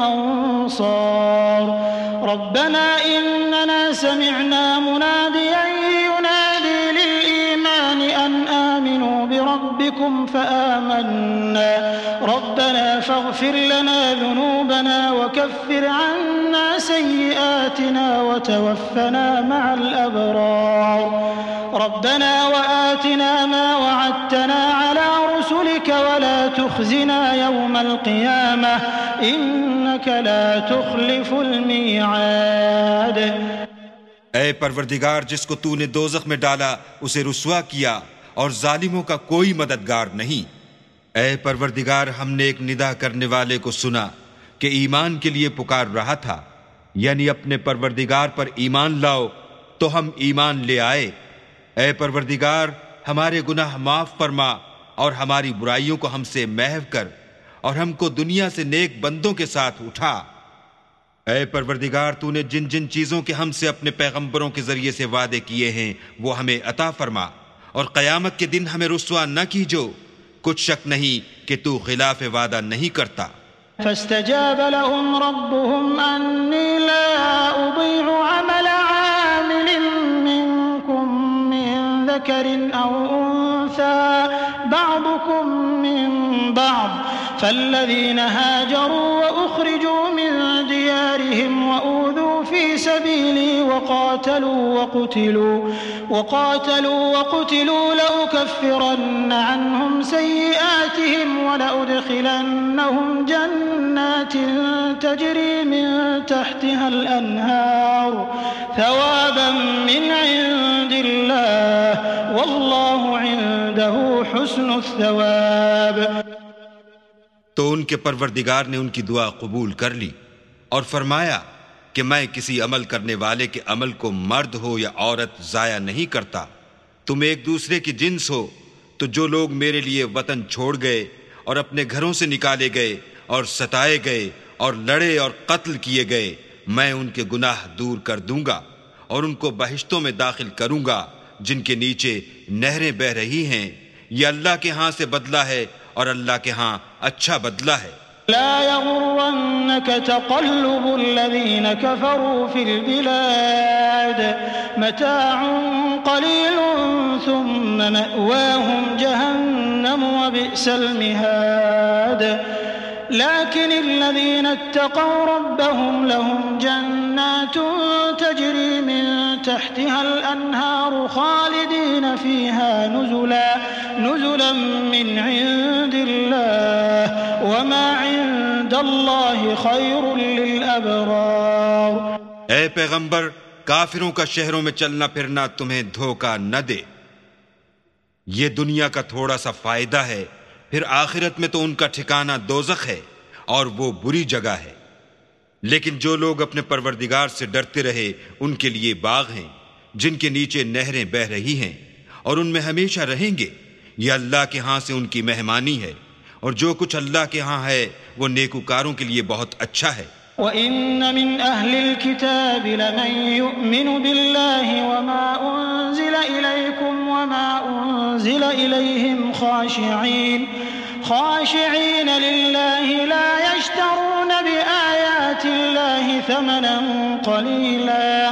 انصار ربنا اننا سمعنا مناديا ينادي للايمان ان امنوا بربكم فآمنا ربنا فاغفر لنا ذنوبنا وكفر عنا سيئاتنا وتوفنا مع الأبرار ربنا وآتنا ما وعدتنا على رسلك ولا تخزنا يوم القيامة إنك لا تخلف الميعاد۔ اے پروردگار، جس کو تو نے دوزخ میں ڈالا اسے رسوا کیا اور ظالموں کا کوئی مددگار نہیں۔ اے پروردگار، ہم نے ایک ندا کرنے والے کو سنا کہ ایمان کے لیے پکار رہا تھا، یعنی اپنے پروردگار پر ایمان لاؤ، تو ہم ایمان لے آئے۔ اے پروردگار، ہمارے گناہ معاف فرما اور ہماری برائیوں کو ہم سے محو کر اور ہم کو دنیا سے نیک بندوں کے ساتھ اٹھا۔ اے پروردگار، تو نے جن جن چیزوں کے ہم سے اپنے پیغمبروں کے ذریعے سے وعدے کیے ہیں وہ ہمیں عطا فرما، اور قیامت کے دن ہمیں رسوا نہ کیجو، کچھ شک نہیں کہ تو خلاف وعدہ نہیں کرتا۔ فاستجاب لهم ربهم أني لا أضيع عمل عامل منكم من ذكر أو أنثى بعضكم من بعض فالذين هاجروا وأخرجوا من ديارهم وأوذوا في سبيلي وقاتلوا وقتلوا وقاتلوا وقتلوا لأكفرن عنهم سيئاتهم ولأدخلنهم جنات تجري من تحتها الأنهار ثوابا من عند الله والله عنده حسن الثواب۔ تو ان کے پروردگار نے ان کی دعا قبول کر لی اور فرمایا کہ میں کسی عمل کرنے والے کے عمل کو مرد ہو یا عورت ضائع نہیں کرتا۔ تم ایک دوسرے کی جنس ہو، تو جو لوگ میرے لیے وطن چھوڑ گئے اور اپنے گھروں سے نکالے گئے اور ستائے گئے اور لڑے اور قتل کیے گئے، میں ان کے گناہ دور کر دوں گا اور ان کو بہشتوں میں داخل کروں گا جن کے نیچے نہریں بہہ رہی ہیں۔ یہ اللہ کے ہاں سے بدلہ ہے اور اللہ کے ہاں اچھا بدلہ ہے۔ لا يغرنك تقلب الذين كفروا في البلاد متاع قليل ثم مأواهم جهنم وبئس المهاد لكن الذين اتقوا ربهم لهم جنات تجري من تحتها الأنهار خالدين فيها نزلا نزلا من عند الله وما عند الله خير للأبرار۔ اے پیغمبر، کافروں کا شہروں میں چلنا پھرنا تمہیں دھوکہ نہ دے، یہ دنیا کا تھوڑا سا فائدہ ہے، پھر آخرت میں تو ان کا ٹھکانہ دوزخ ہے اور وہ بری جگہ ہے۔ لیکن جو لوگ اپنے پروردگار سے ڈرتے رہے ان کے لیے باغ ہیں جن کے نیچے نہریں بہہ رہی ہیں اور ان میں ہمیشہ رہیں گے۔ یہ اللہ کے ہاں سے ان کی مہمانی ہے، اور جو کچھ اللہ کے ہاں ہے وہ نیکوکاروں کے لیے بہت اچھا ہے۔ وَإِنَّ مِنْ أَهْلِ الْكِتَابِ لَمَنْ يُؤْمِنُ بِاللَّهِ وَمَا أُنزِلَ إِلَيْكُمْ وَمَا أُنزِلَ إِلَيْهِمْ خَاشِعِينَ خاشعين لله لا يشترون بآيات الله ثمنا قليلا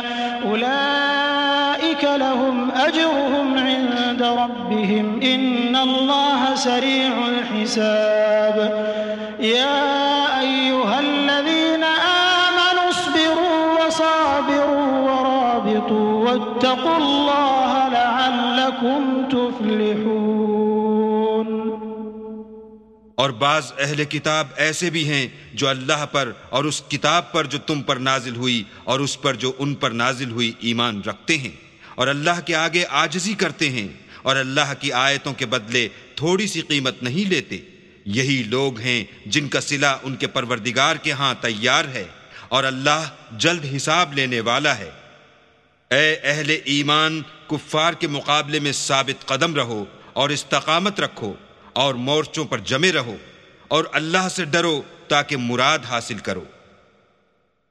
أولئك لهم أجرهم عند ربهم إن الله سريع الحساب يا أيها الذين آمنوا اصبروا وصابروا ورابطوا واتقوا الله لعلكم تفلحون۔ اور بعض اہل کتاب ایسے بھی ہیں جو اللہ پر اور اس کتاب پر جو تم پر نازل ہوئی اور اس پر جو ان پر نازل ہوئی ایمان رکھتے ہیں اور اللہ کے آگے عاجزی کرتے ہیں اور اللہ کی آیتوں کے بدلے تھوڑی سی قیمت نہیں لیتے۔ یہی لوگ ہیں جن کا صلہ ان کے پروردگار کے ہاں تیار ہے اور اللہ جلد حساب لینے والا ہے۔ اے اہل ایمان، کفار کے مقابلے میں ثابت قدم رہو اور استقامت رکھو اور مورچوں پر جمے رہو اور اللہ سے ڈرو تاکہ مراد حاصل کرو۔